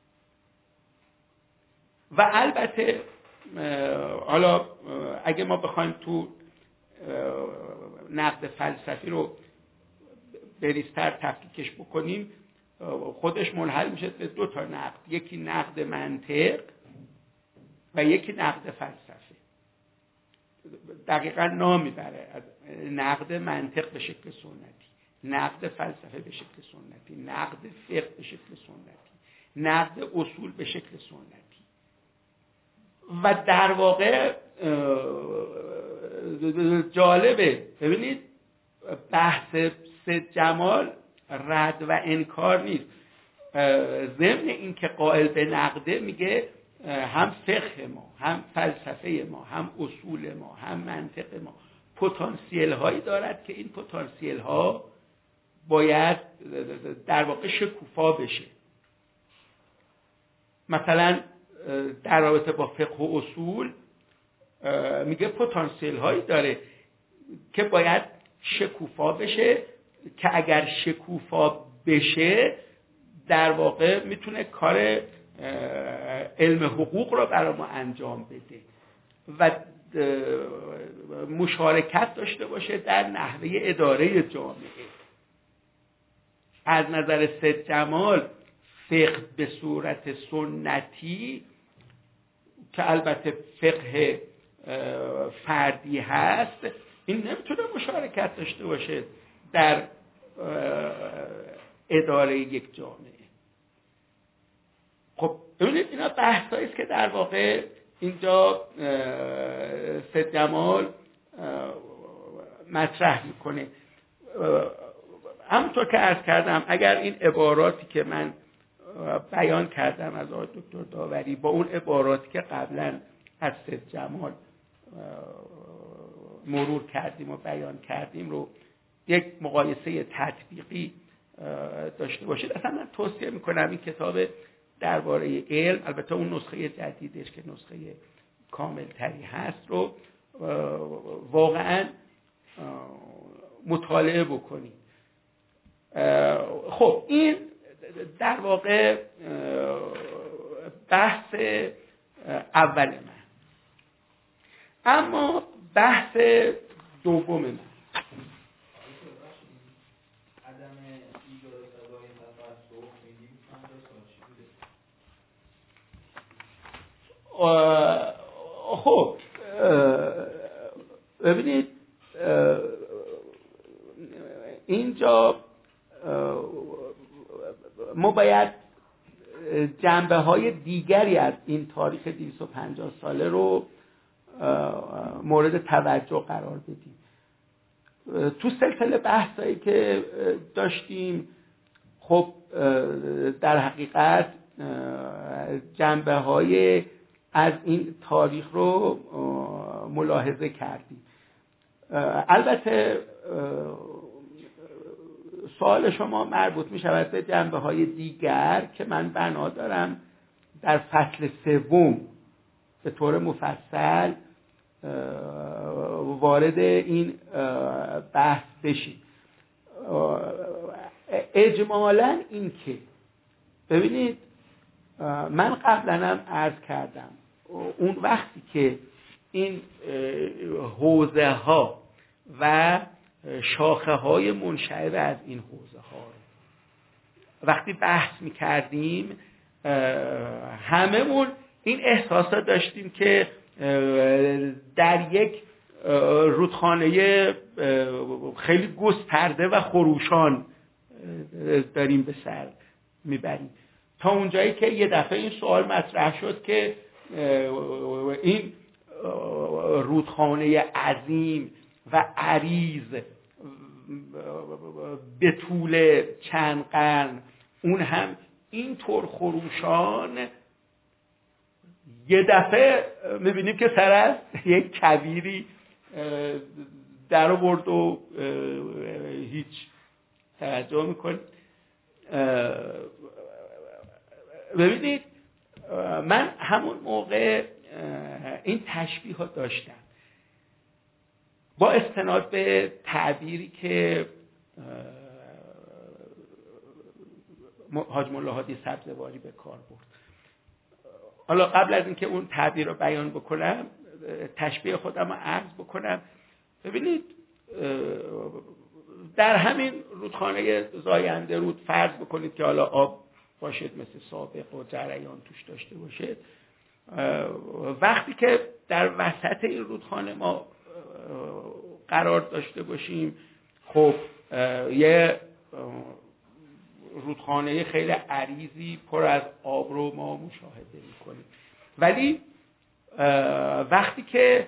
و البته حالا اگه ما بخوایم تو نقد فلسفی رو بریزتر تفکیکش بکنیم خودش منحل میشه به دو تا نقد، یکی نقد منطق و یکی نقد فلسفه. دقیقا نام میبره از نقد منطق به شکل سنتی، نقد فلسفه به شکل سنتی، نقد فقه به شکل سنتی، نقد اصول به شکل سنتی. و در واقع جالبه ببینید بحث سید جمال رد و انکار نیست، ضمن این که قائل به نقده میگه هم فقه ما، هم فلسفه ما، هم اصول ما، هم منطق ما پتانسیل هایی دارد که این پتانسیل ها باید در واقع شکوفا بشه. مثلا در رابطه با فقه و اصول میگه پتانسیل هایی داره که باید شکوفا بشه، که اگر شکوفا بشه در واقع میتونه کار علم حقوق رو برای ما انجام بده و مشارکت داشته باشه در نحوه اداره جامعه. از نظر سید جمال فقه به صورت سنتی که البته فقه فردی هست این نمیتونه مشارکت داشته باشه در اداره یک جامعه. خب ببینید اینا بحثایی است که در واقع اینجا سید جمال مطرح میکنه. همونطور که عرض کردم اگر این عباراتی که من بیان کردم از آقای دکتر داوری با اون عباراتی که قبلا از سید جمال مرور کردیم و بیان کردیم رو یک مقایسه تطبیقی داشته باشید، اصلا من توصیه میکنم این کتاب درباره علم، البته اون نسخه جدیدش که نسخه کامل تری هست رو واقعا مطالعه بکنید. خب این در واقع بحث اول من. اما بحث دوم من عدم ایجاد فضای تفسخ خب ببینید اینجا ما باید جنبه های دیگری از این تاریخ دویست و پنجاه ساله رو مورد توجه قرار بدیم. تو سلسله بحثایی که داشتیم خب در حقیقت جنبه های از این تاریخ رو ملاحظه کردیم. البته سوال شما مربوط می شود به جنبه های دیگر که من بنا دارم در فصل سوم به طور مفصل وارد این بحث بشیم. اجمالاً این که ببینید من قبلا هم عرض کردم اون وقتی که این حوزه ها و شاخه های منشعب از این حوزه ها وقتی بحث می کردیم هممون این احساسات داشتیم که در یک رودخانه خیلی گسترده و خروشان داریم به سر میبریم، تا اونجایی که یه دفعه این سوال مطرح شد که این رودخانه عظیم و عریض به طول چند قرن اون هم اینطور خروشان یه دفعه میبینیم که سر از یک کبیری در آورد و هیچ توجه میکنید. ببینید من همون موقع این تشبیه ها داشتم با استناد به تعبیری که حاج مولا هادی سبزواری به کار برد. حالا قبل از اینکه اون تعبیر رو بیان بکنم تشبیه خودم رو عرض بکنم. ببینید در همین رودخانه زاینده رود فرض بکنید که حالا آب باشد مثل سابق و جریان توش داشته باشه، وقتی که در وسط این رودخانه ما قرار داشته باشیم خب یه رودخانه خیلی عریضی پر از آب رو ما مشاهده میکنیم، ولی وقتی که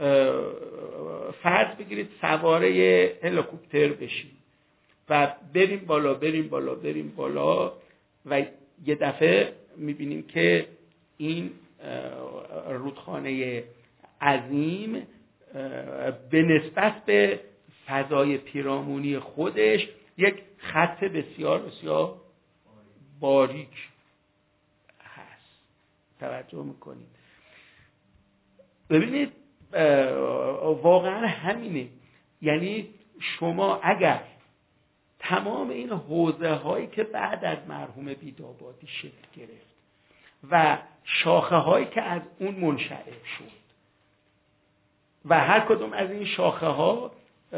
فرض بگیرید سواره هلیکوپتر بشیم و بریم بالا بریم بالا بریم بالا و یه دفعه میبینیم که این رودخانه عظیم به نسبت به فضای پیرامونی خودش یک خط بسیار بسیار باریک هست. توجه میکنید؟ ببینید واقعا همینه. یعنی شما اگر تمام این حوزه هایی که بعد از مرحوم بیدابادی شکل گرفت و شاخه هایی که از اون منشعب شد و هر کدوم از این شاخه ها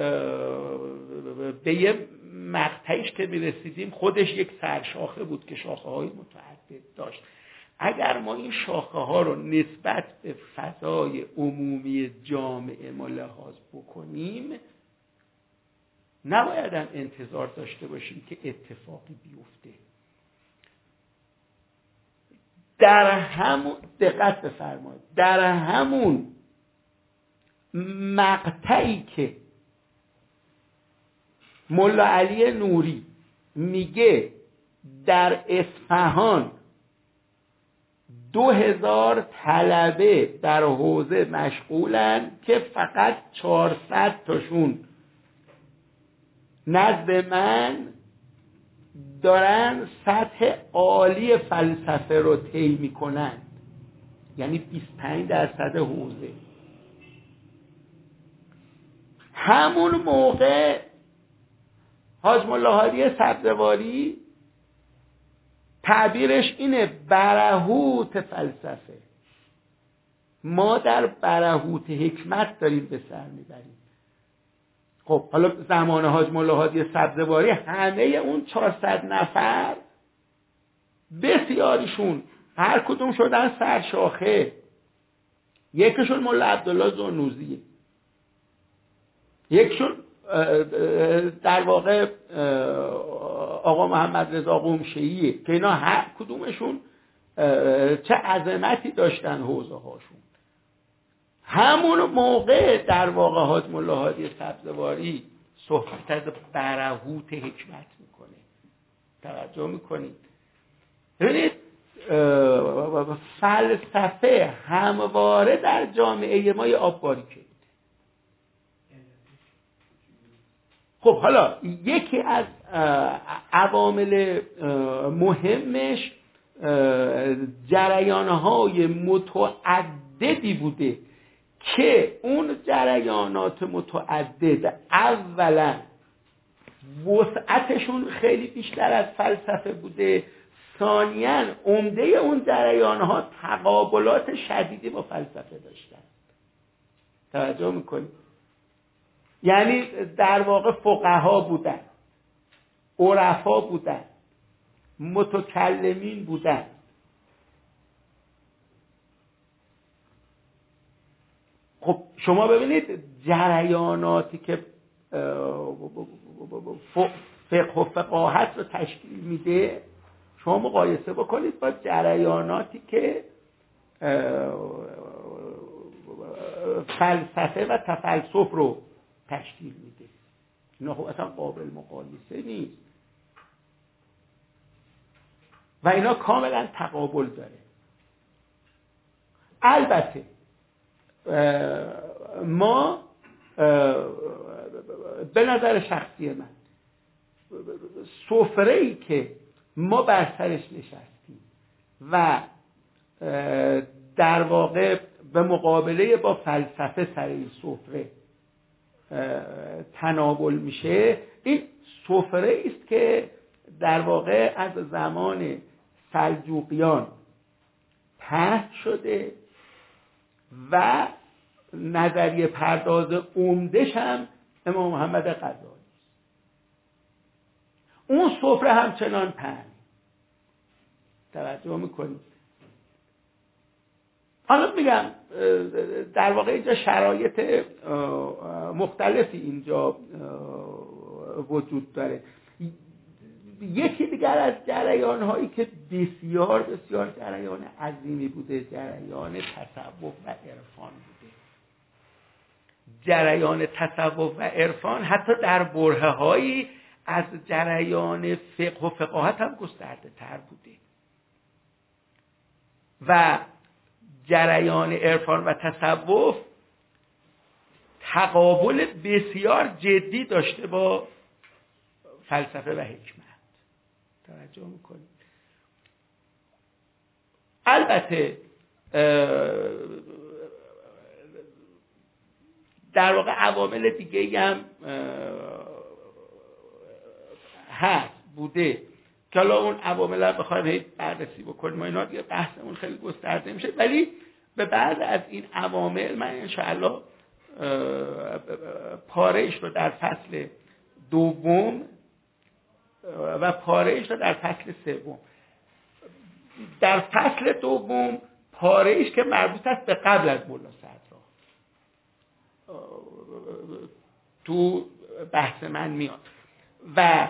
به یه مقطعیش که میرسیدیم خودش یک سرشاخه بود که شاخه های متعدد داشت، اگر ما این شاخه ها رو نسبت به فضای عمومی جامعه ما لحاظ بکنیم نباید هم انتظار داشته باشیم که اتفاقی بیفته. در همون دقت بفرمایید، در همون مقطعی که ملا علی نوری میگه در اصفهان دو هزار طلبه در حوزه مشغولن که فقط چهارصد تاشون نزد من دارن سطح عالی فلسفه رو طی میکنن، یعنی بیست و پنج درصد حوزه. همون موقع حاج مولا هادی سبزواری تعبیرش اینه برهوت فلسفه. ما در برهوت حکمت داریم به سر میبریم. خب حالا زمان حاج مولا هادی سبزواری همه اون چهارصد نفر بسیاریشون هر کدوم شدن سرشاخه یکشون مولا عبدالله ذوالنوزیه، یکشون در واقع آقا محمد رضا قمشه‌ایه که اینا هر کدومشون چه عظمتی داشتن حوزه هاشون. همون موقع در واقع حاج مولا هادی سبزواری صحبت از برهوت حکمت میکنه. توجه میکنید؟ ببینید فلسفه همواره در جامعه ما یه آبباری کرد. خب حالا یکی از عوامل مهمش جریانهای متعددی بوده که اون جریانات متعدد اولا وسعتشون خیلی بیشتر از فلسفه بوده، ثانیاً عمده اون جریانها تقابلات شدیدی با فلسفه داشتن. توجه میکنید؟ یعنی در واقع فقها بودن، عرفا بودن، متکلمین بودن. خب شما ببینید جریاناتی که فقه و فقاهت رو تشکیل میده، شما مقایسه بکنید با جریاناتی که فلسفه و تفلسف رو تشکیل میده. اینا خب اصلا قابل مقایسه نیست و اینا کاملا تقابل داره. البته ما به نظر شخصی من سفره‌ای که ما بر سرش نشستیم و در واقع به مقابله با فلسفه سر این سفره تناول میشه، این سفره است که در واقع از زمان سلجوقیان پهن شده و نظریه پرداز عمدش هم امام محمد غزالی. اون سفره همچنان پهن. توجه میکنید؟ حالا میگم در واقع اینجا شرایط مختلفی اینجا وجود داره. یکی دیگر از جریان هایی که بسیار بسیار جریان عظیمی بوده جریان تصوف و عرفان بوده. جریان تصوف و عرفان حتی در برهه هایی از جریان فقه و فقاهت هم گسترده تر بوده و جریان عرفان و تصوف تقابل بسیار جدی داشته با فلسفه و حکمت. توجه میکنید؟ البته در واقع عوامل دیگه هم هست بوده که حالا اون عوامل رو بخوایم بررسی بکنیم، ما اینا دیگه بحثمون خیلی گسترده میشه، ولی به بعد از این عوامل من انشاءالله پاره‌اش رو در فصل دوم و پاره‌اش رو در فصل سوم. در فصل دوم پاره‌اش که مربوط است به قبل از مولا صدرا تو بحث من میاد و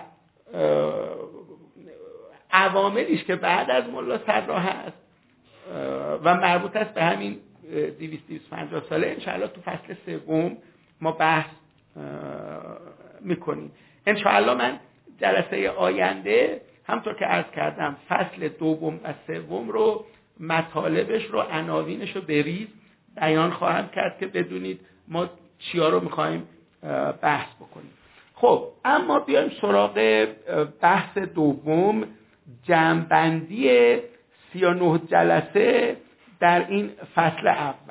عواملیش که بعد از مولا صدرا هست و مربوط است به همین دویست دویست و پنجاه ساله، انشاءالله تو فصل سوم ما بحث میکنیم. انشاءالله من جلسه آینده همطور که عرض کردم فصل دوم و سوم رو مطالبش رو عناوینش رو بریز بیان خواهم کرد که بدونید ما چیا رو میخوایم بحث بکنیم. خب اما بیایم سراغ بحث دوم، جمع‌بندی سی و نه جلسه در این فصل اول.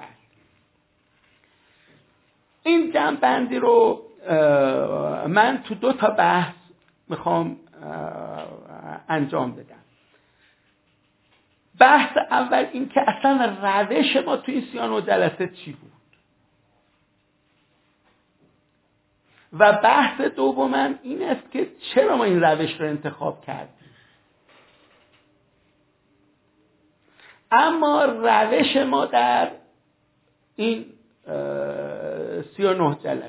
این جمع‌بندی رو من تو دو تا بحث میخوام انجام بدم. بحث اول این که اصلا روش ما تو این سی و نه جلسه چی بود و بحث دومم این است که چرا ما این روش رو انتخاب کردیم. اما روش ما در این سی و نه جلسه.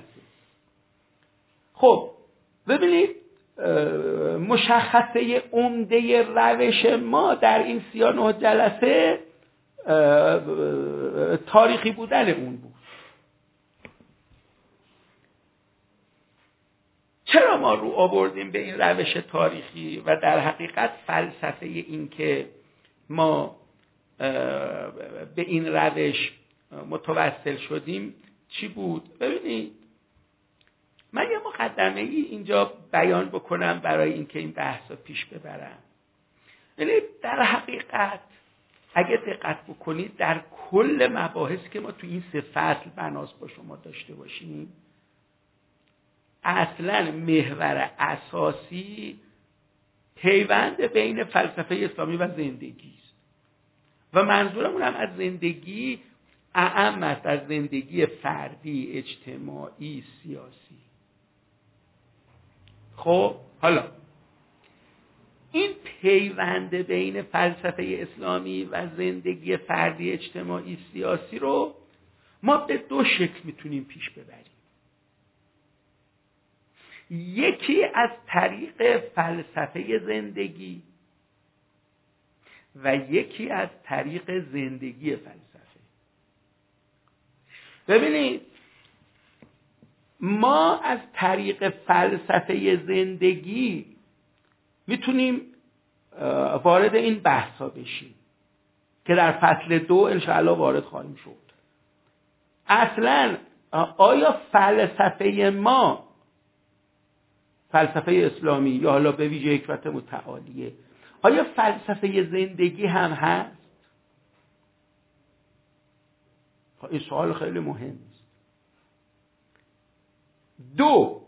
خب ببینید مشخصه عمده روش ما در این سی و نه جلسه تاریخی بودن اون بود. چرا ما رو آوردیم به این روش تاریخی و در حقیقت فلسفه این که ما به این روش متوسل شدیم چی بود؟ ببینید من یه مقدمه ای اینجا بیان بکنم برای اینکه این بحث رو پیش ببرم. یعنی در حقیقت اگه دقت بکنید در کل مباحثی که ما تو این سه فصل بناس با شما داشته باشیم، اصلا محور اساسی پیوند بین فلسفه اسلامی و زندگی است و منظورمون هم از زندگی اعم است، از زندگی فردی، اجتماعی، سیاسی. خب حالا این پیوند بین فلسفه اسلامی و زندگی فردی، اجتماعی، سیاسی رو ما به دو شکل میتونیم پیش ببریم. یکی از طریق فلسفه زندگی و یکی از طریق زندگی فلسفه. ببینید ما از طریق فلسفه زندگی میتونیم وارد این بحثا بشیم که در فصل دو انشاءالله وارد خواهیم شد. اصلا آیا فلسفه ما، فلسفه اسلامی یا حالا به ویژه حکمت متعالیه، آیا فلسفه زندگی هم هست؟ این سوال خیلی مهم است. دو،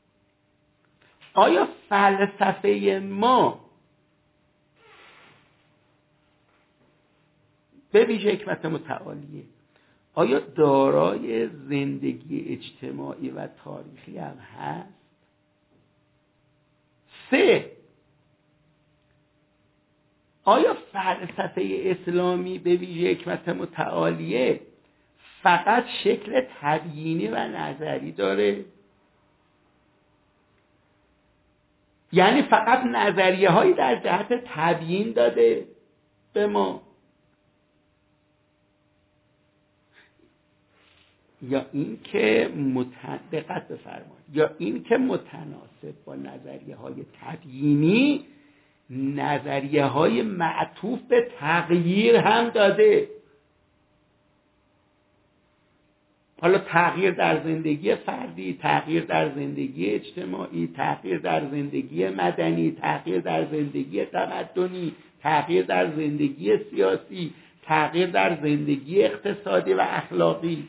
آیا فلسفه ما به ویژه حکمت متعالیه آیا دارای زندگی اجتماعی و تاریخی هم هست؟ سه، آیا فلسفه اسلامی به ویژه حکمت متعالیه فقط شکل تبیینی و نظری داره؟ یعنی فقط نظریه هایی در جهت تبیین داده به ما؟ یا این که دقت بفرمایید، یا این که متناسب با نظریه های تبیینی نظریه های معطوف به تغییر هم داده. حالا تغییر در زندگی فردی، تغییر در زندگی اجتماعی، تغییر در زندگی مدنی، تغییر در زندگی تمدنی، تغییر در زندگی سیاسی، تغییر در زندگی اقتصادی و اخلاقی.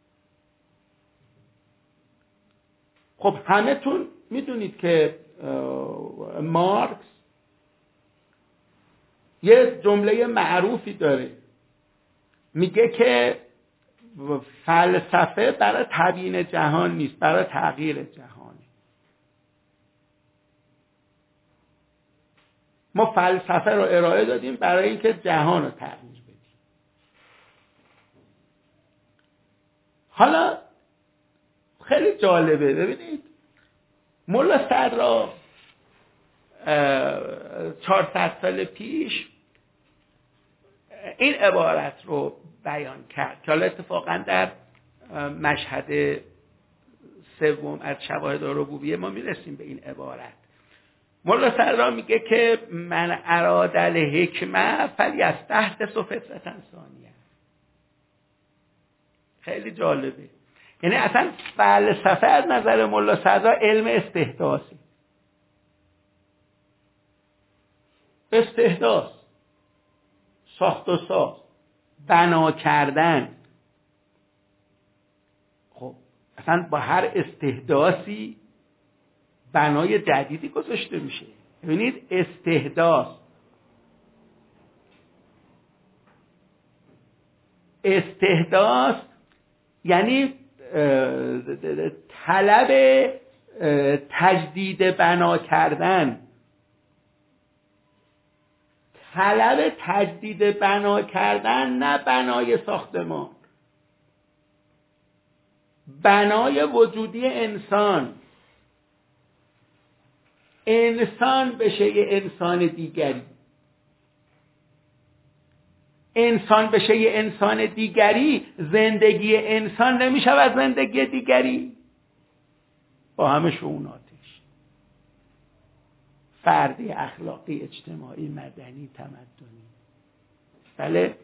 خب همه تون میدونید که مارکس یه جمله معروفی داره، میگه که فلسفه برای تبیین جهان نیست، برای تغییر جهانه. ما فلسفه رو ارائه دادیم برای اینکه جهان رو تغییر بدیم. حالا خیلی جالبه، ببینید ملا صدرا چهارصد سال پیش این عبارت رو بیان کرد که حالا اتفاقا در مشهد سوم از شواهد ربوبیه ما میرسیم به این عبارت. ملا صدرا میگه که من اراد الحکمه فلیستحدث فطرة ثانیه. خیلی جالبه. یعنی اصلا فلسفه از نظر ملا صدرا علم استحداثه. استحداث، ساخت و ساز، بنا کردن. خب اصلا با هر استحداثی بنای جدیدی گذاشته میشه. ببینید استحداث، استحداث یعنی طلب تجدید بنا کردن، طلب تجدید بنا کردن، نه بنای ساختمان. بنای وجودی انسان انسان بشه یه انسان دیگری، انسان بشه یه انسان دیگری، زندگی انسان نمیشه از زندگی دیگری با همه شؤوناتش، فردی، اخلاقی، اجتماعی، مدنی، تمدنی. بله،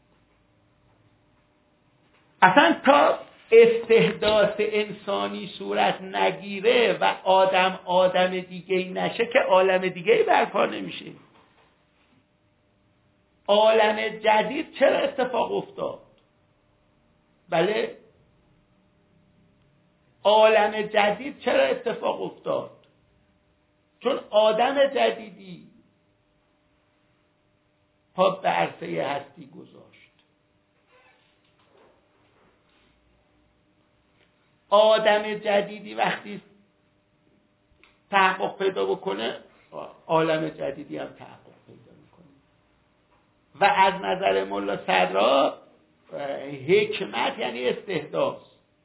اصلا تا استحداث انسانی صورت نگیره و آدم آدم دیگه نشه که عالم دیگه برپا نمیشه. عالم جدید چرا اتفاق افتاد؟ بله، عالم جدید چرا اتفاق افتاد؟ چون آدم جدیدی پا به عرصه هستی گذاشت. آدم جدیدی وقتی تحقق پیدا بکنه، عالم جدیدی هم تحقق پیدا میکنه. و از نظر ملا صدرا حکمت یعنی استحداث.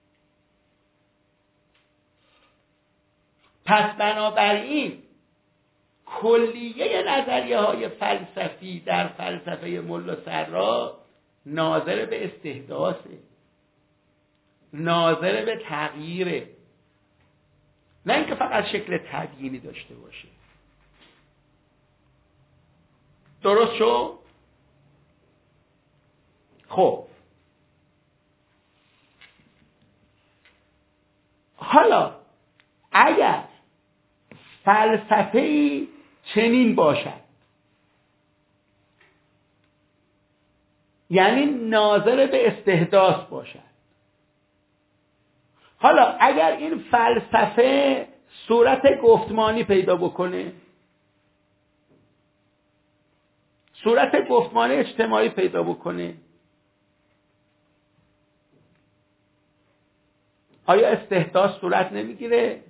پس بنابراین کلیه نظریه های فلسفی در فلسفه ملا صدرا ناظر به استحداثه، ناظر به تغییره، نه اینکه فقط شکل تبیینی داشته باشه. درست شو؟ خب حالا اگر فلسفه‌ای چنین باشد، یعنی ناظر به استحداث باشد، حالا اگر این فلسفه صورت گفتمانی پیدا بکنه، صورت گفتمانی اجتماعی پیدا بکنه، آیا استحداث صورت نمیگیره؟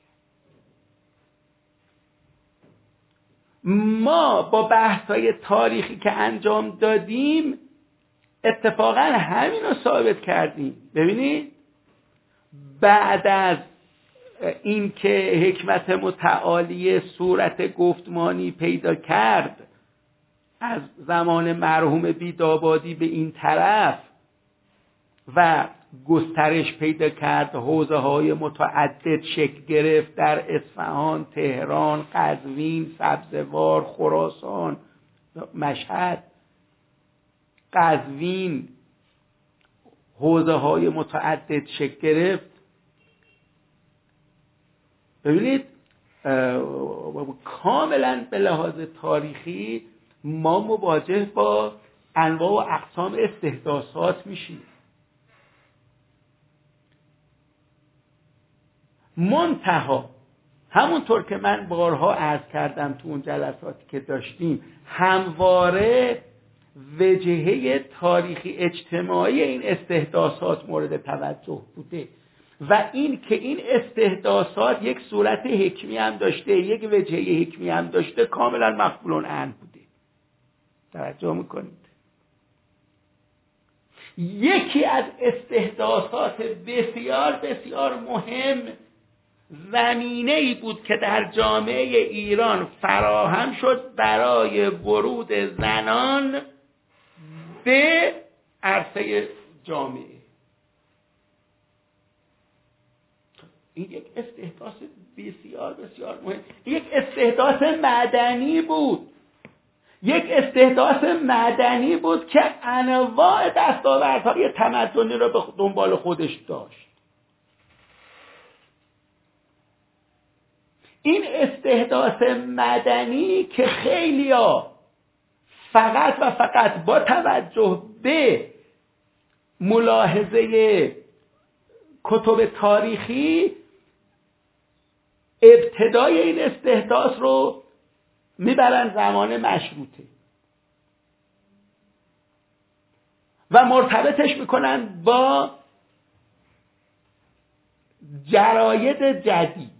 ما با بحث‌های تاریخی که انجام دادیم اتفاقا همین رو ثابت کردیم. ببینید بعد از اینکه حکمت متعالی صورت گفتمانی پیدا کرد، از زمان مرحوم بیدابادی به این طرف و گسترش پیدا کرد، حوزه های متعدد شکل گرفت در اصفهان، تهران، قزوین، سبزوار، خراسان، مشهد، قزوین، حوزه های متعدد شکل گرفت. ببینید کاملا به لحاظ تاریخی ما مواجه با انواع و اقسام استحداثات میشیم. منتها همونطور که من بارها عرض کردم تو اون جلساتی که داشتیم، همواره وجهه تاریخی اجتماعی این استحداثات مورد توجه بوده و این که این استحداثات یک صورت حکمی هم داشته، یک وجهه حکمی هم داشته، کاملا مقبول عنه بوده. توجه میکنید؟ یکی از استحداثات بسیار بسیار مهم زمینه‌ای بود که در جامعه ایران فراهم شد برای ورود زنان به عرصه جامعه. این یک استحداث بسیار بسیار مهم، یک استحداث مدنی بود، یک استحداث مدنی بود که انواع دستاوردهای تمدنی را به دنبال خودش داشت. این استحداث مدنی که خیلیا فقط و فقط با توجه به ملاحظه کتب تاریخی ابتدای این استحداث رو میبرن زمان مشروطه و مرتبطش میکنن با جراید جدید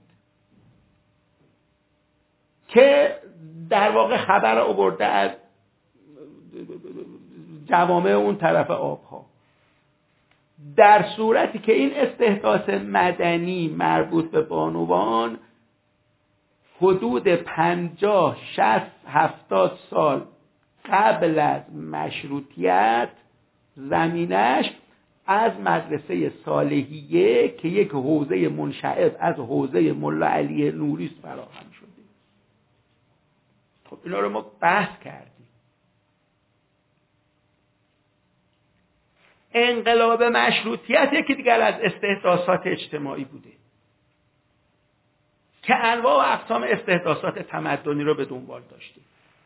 که در واقع خبر آورده از جوامع اون طرف آبها. در صورتی که این استحداث مدنی مربوط به بانوان حدود پنجاه شصت هفتاد سال قبل از مشروطیت زمینش از مدرسه صالحیه که یک حوزه منشعب از حوزه ملا علی نوری فراهم شده. خب اینا رو ما بحث کردیم. انقلاب مشروطیت یکی دیگر از استحداثات اجتماعی بوده که انواع و اقسام استحداثات تمدنی رو به دنبال داشته.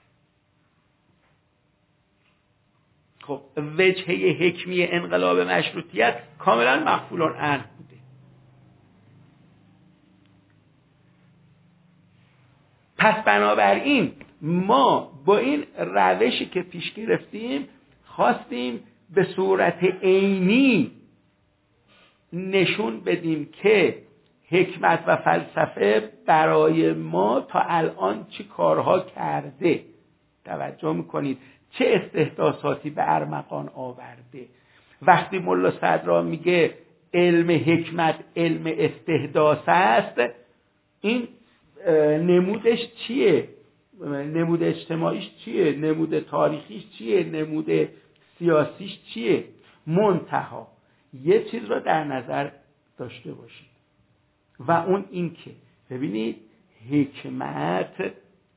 خب وجهه حکمی انقلاب مشروطیت کاملا مغفول عنه بوده. پس بنابراین ما با این روشی که پیش گرفتیم خواستیم به صورت عینی نشون بدیم که حکمت و فلسفه برای ما تا الان چه کارها کرده. توجه میکنید چه استحداثاتی به ارمغان آورده. وقتی ملا صدرا میگه علم حکمت علم استحداث است، این نمودش چیه؟ نمود اجتماعیش چیه؟ نمود تاریخیش چیه؟ نمود سیاسیش چیه؟ منتها یه چیز رو در نظر داشته باشید و اون این که ببینید حکمت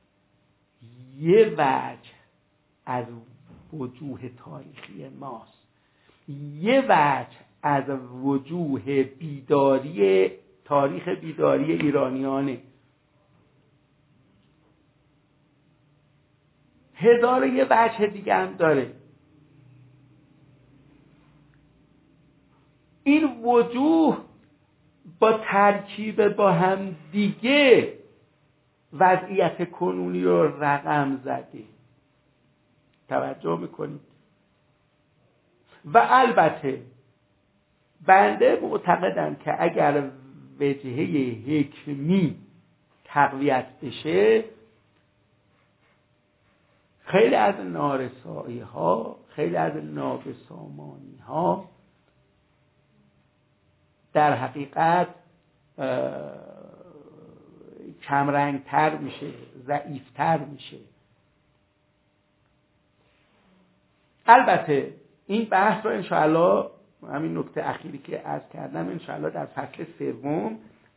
یه وجه از وجوه تاریخی ماست، یه وجه از وجوه بیداری تاریخ بیداری ایرانیانه. هزار یه وجه دیگه هم داره. این وجوه با ترکیب با هم دیگه وضعیت کنونی رو رقم زده. توجه میکنید؟ و البته بنده معتقدم که اگر وجهه حکمی تقویت بشه خیلی از نارسایی ها، خیلی از نابسامانی ها در حقیقت کمرنگتر میشه، ضعیفتر میشه. البته این بحث رو انشاءالله همین نکته اخیری که عرض کردم انشاءالله در فصل سوم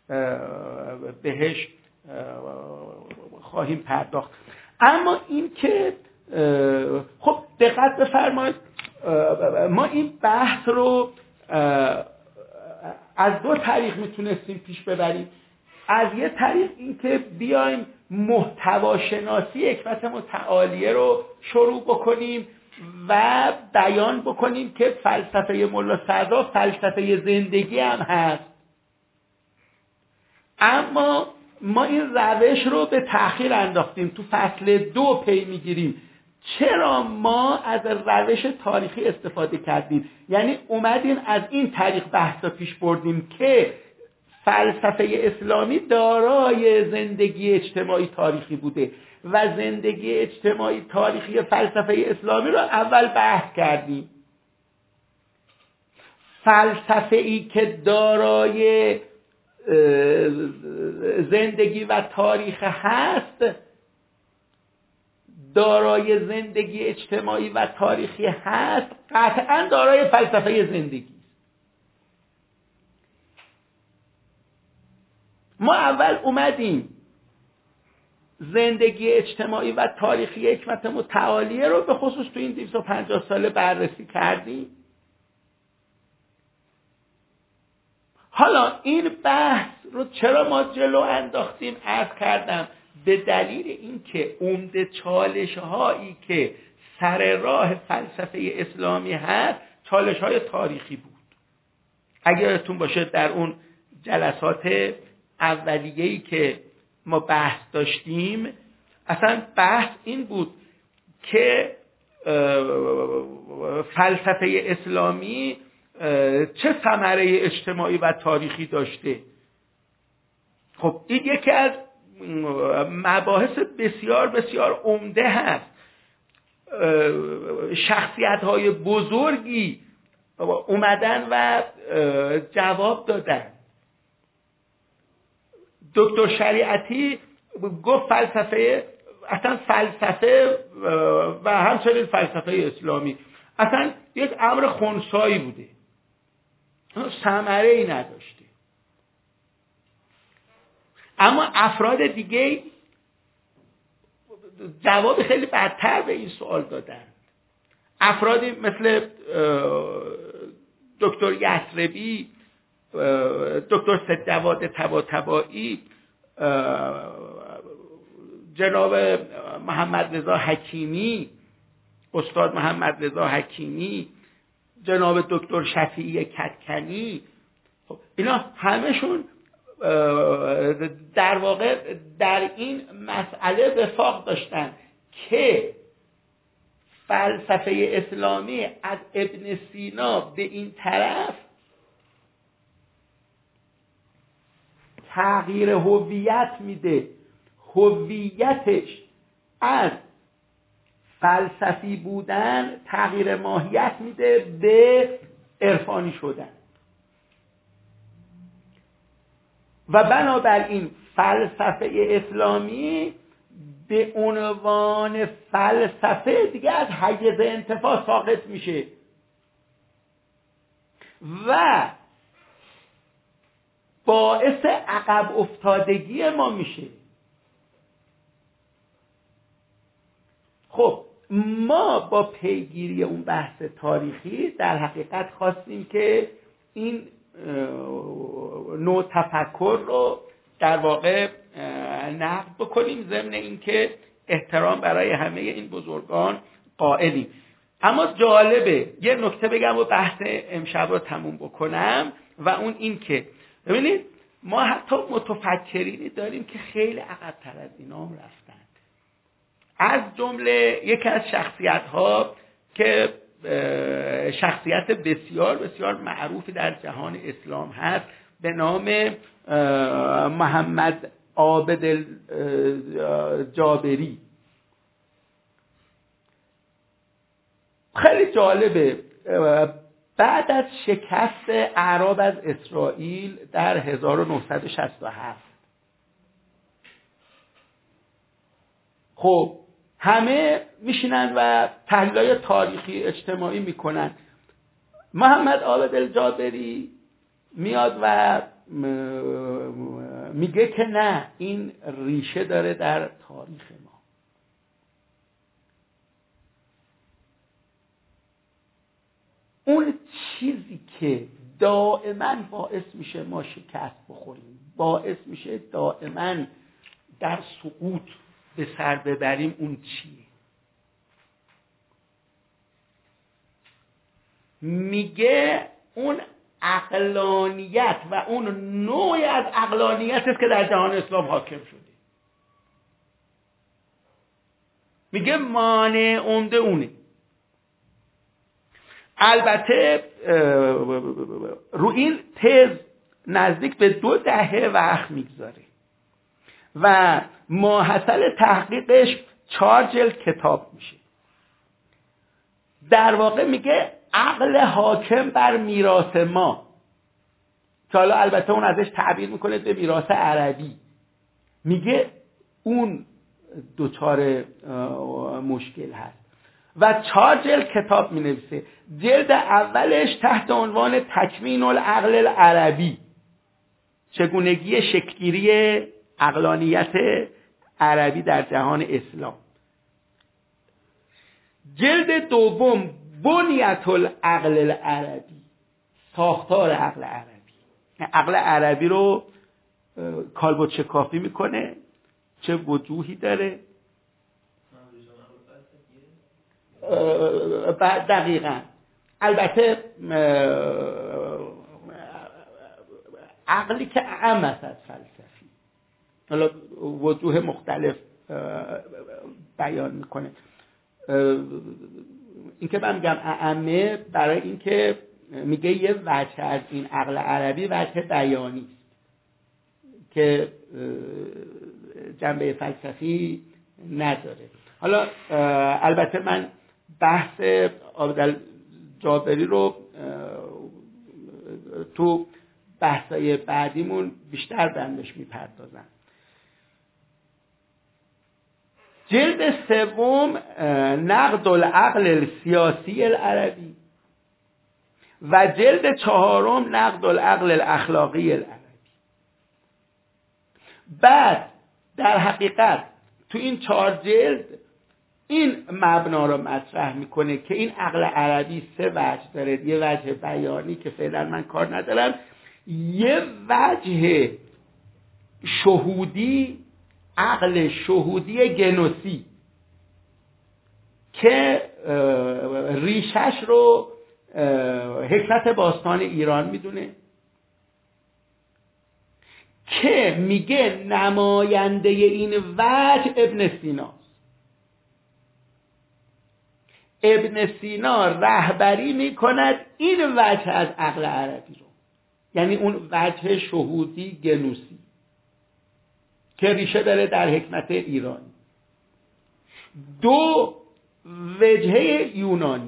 بهش خواهیم پرداخت. اما این که خب دقت بفرمایید ما این بحث رو از دو طریق میتونستیم پیش ببریم. از یه طریق این که بیایم محتواشناسی حکمت متعالیه رو شروع بکنیم و بیان بکنیم که فلسفه ملا صدرا فلسفه زندگی هم هست، اما ما این روش رو به تأخیر انداختیم. تو فصل دو پی میگیریم چرا ما از روش تاریخی استفاده کردیم، یعنی اومدیم از این طریق بحث پیش بردیم که فلسفه اسلامی دارای زندگی اجتماعی تاریخی بوده و زندگی اجتماعی تاریخی فلسفه اسلامی رو اول بحث کردیم. فلسفه ای که دارای زندگی و تاریخ هست، دارای زندگی اجتماعی و تاریخی هست، قطعا دارای فلسفه زندگی. ما اول اومدیم زندگی اجتماعی و تاریخی حکمت متعالیه رو به خصوص تو این دویست و پنجاه ساله بررسی کردیم. حالا این بحث رو چرا ما جلو انداختیم عرض کردم به دلیل اینکه عمده چالش هایی که سر راه فلسفه اسلامی هست چالش های تاریخی بود. اگرتون باشه در اون جلسات اولیه‌ای که ما بحث داشتیم اصلا بحث این بود که فلسفه اسلامی چه ثمره اجتماعی و تاریخی داشته. خب این یکی از مباحث بسیار بسیار عمده هست. شخصیت‌های بزرگی اومدن و جواب دادن. دکتر شریعتی گفت فلسفه، اصلا فلسفه و همچنین فلسفه اسلامی اصلا یک امر خنثایی بوده، ثمره ای نداشته. اما افراد دیگه جواب خیلی بدتر به این سوال دادن. افرادی مثل دکتر یثربی، دکتر سدجواد طباطبایی، جناب محمد رضا حکیمی، استاد محمد رضا حکیمی، جناب دکتر شفیعی کدکنی، اینا همشون در واقع در این مسئله وفاق داشتن که فلسفه اسلامی از ابن سینا به این طرف تغییر هویت میده، هویتش از فلسفی بودن تغییر ماهیت میده به عرفانی شدن و بنابراین فلسفه اسلامی به عنوان فلسفه دیگه از حیز انتفاع ساقط میشه و باعث عقب افتادگی ما میشه. خب ما با پیگیری اون بحث تاریخی در حقیقت خواستیم که این نوع تفکر رو در واقع نقد بکنیم، ضمن اینکه احترام برای همه این بزرگان قائلیم. اما جالبه یه نکته بگم و بحث امشب رو تموم بکنم و اون این که ببینید ما حتی متفکرینی داریم که خیلی عقب‌تر از اینا هم رفتن. از جمله یکی از شخصیت‌ها که شخصیت بسیار بسیار معروفی در جهان اسلام هست به نام محمد عابد الجابری. خیلی جالبه، بعد از شکست اعراب از اسرائیل در هزار و نهصد و شصت و هفت خب همه میشینن و تحلیل‌های تاریخی اجتماعی میکنن. محمد عابد الجابری میاد و میگه که نه، این ریشه داره در تاریخ ما. اون چیزی که دائما باعث میشه ما شکست بخوریم، باعث میشه دائما در سقوط به سر ببریم، اون چیه؟ میگه اون عقلانیت و اون نوعی از عقلانیت است که در جهان اسلام حاکم شده. میگه مانع عمده اونه. البته رو این تز نزدیک به دو دهه وقت میگذاره و ماحصل تحقیقش چهار جلد کتاب میشه. در واقع میگه عقل حاکم بر میراث ما، که حالا البته اون ازش تعبیر میکنه به میراث عربی، میگه اون دوچار مشکل هست و چهار جلد کتاب مینویسه. جلد اولش تحت عنوان تکوین العقل العربی، چگونگی شکلگیری عقلانیت عربی در جهان اسلام. جلد دوم بنیت العقل العربی، ساختار عقل عربی. عقل عربی رو کالبد شکافی میکنه، چه وجوهی داره. دقیقاً. البته عقلی که اعم است از فلسفی، حالا وجوه مختلف بیان میکنه. این که من میگم اعمه برای اینکه میگه یه وجه از این عقل عربی وجه بیانی است که جنبه فلسفی نداره. حالا البته من بحث عابد الجابری رو تو بحثای بعدیمون بیشتر بهش میپردازم. جلد سوم نقد العقل السیاسی العربی و جلد چهارم نقد العقل الاخلاقی العربی. بعد در حقیقت تو این چهار جلد این مبنا رو مطرح میکنه که این عقل عربی سه وجه داره. یه وجه بیانی که فعلا من کار ندارم، یه وجه شهودی، عقل شهودی گنوسی که ریشش رو حکمت باستان ایران میدونه، که میگه نماینده این وجه ابن سیناست. ابن سینا رهبری میکند این وجه از عقل عربی رو، یعنی اون وجه شهودی گنوسی که ریشه داره در حکمت ایرانی. دو، وجهه یونانی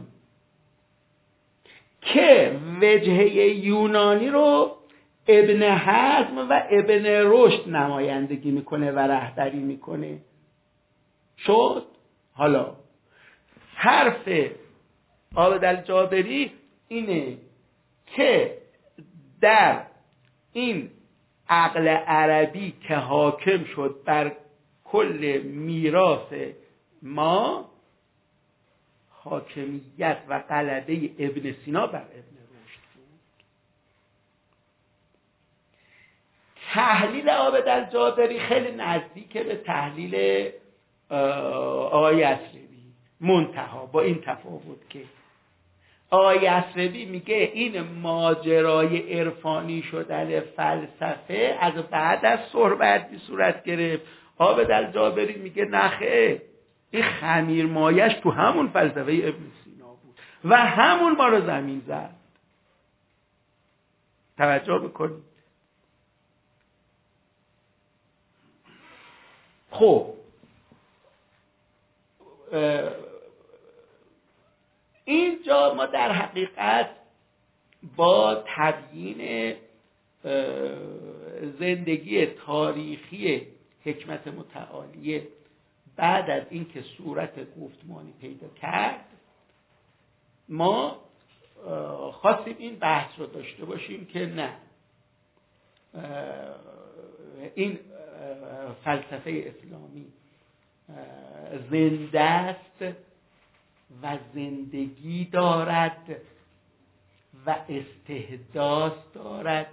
که وجهه یونانی رو ابن حزم و ابن رشد نمایندگی میکنه و رهبری میکنه. شد. حالا حرف عابد الجابری اینه که در این عقل عربی که حاکم شد بر کل میراث ما، حاکمیت و غلبه ابن سینا بر ابن رشد بود. تحلیل عابد الجابری خیلی نزدیک به تحلیل آقای یسربی، منتها با این تفاوت که آقای یسربی میگه این ماجرای عرفانی شدن فلسفه از بعد از سهروردی صورت گرفت. عابد الجابری میگه نخه، این خمیر مایش تو همون فلسفه ابن سینا بود و همون ما رو زمین زد. توجه بکنید. خب اینجا ما در حقیقت با تبیین زندگی تاریخی حکمت متعالیه بعد از اینکه صورت گفتمانی پیدا کرد، ما خواستیم این بحث رو داشته باشیم که نه، این فلسفه اسلامی زنده است و زندگی دارد و استحداث دارد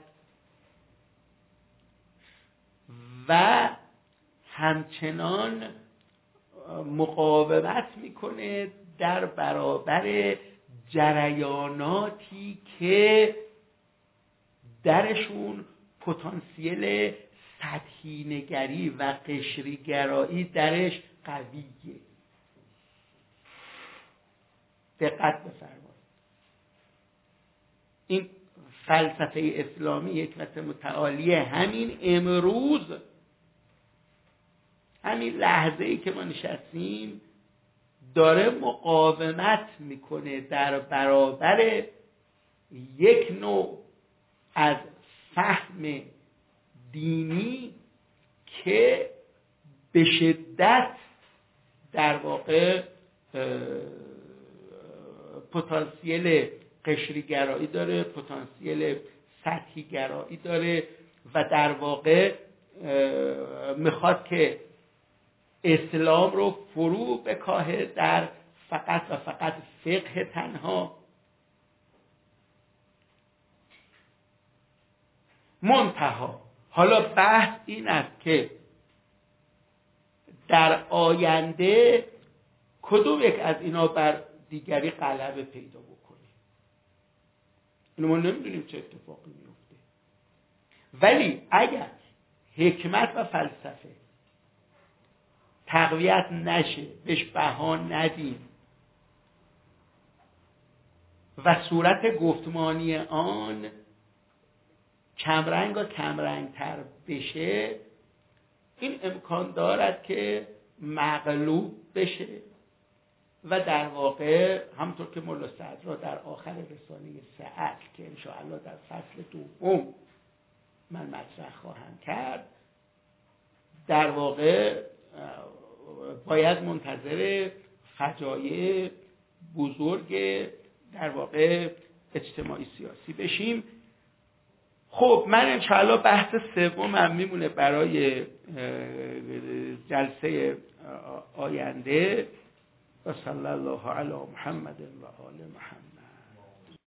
و همچنان مقاومت میکنه در برابر جریاناتی که درشون پتانسیل سطحی نگری و قشری گرایی درش قویه. دقت بفرمایید. این فلسفه اسلامی حکمت متعالیه همین امروز، همین لحظه ای که ما نشستیم، داره مقاومت میکنه در برابر یک نوع از فهم دینی که به شدت در واقع پتانسیل قشری گرایی داره، پتانسیل سطحی گرایی داره و در واقع میخواد که اسلام رو فرو بکاهه در فقط و فقط فقه تنها. منتها حالا بحث این است که در آینده کدوم یک از اینا بر دیگری غلبه پیدا بکنه، اینو ما نمیدونیم چه اتفاقی میفته. ولی اگر حکمت و فلسفه تقویت نشه، بهش بها ندیم و صورت گفتمانی آن کمرنگ و کمرنگ تر بشه، این امکان دارد که مغلوب بشه و در واقع همطور که مولا صدرا در آخر رساله سعد که انشاءالله در فصل دوم من مطرح خواهم کرد، در واقع باید منتظر فجایع بزرگ در واقع اجتماعی سیاسی بشیم. خب من انشاءالله بحث سومم میمونه برای جلسه آینده. و صلی الله علی محمد و آل محمد.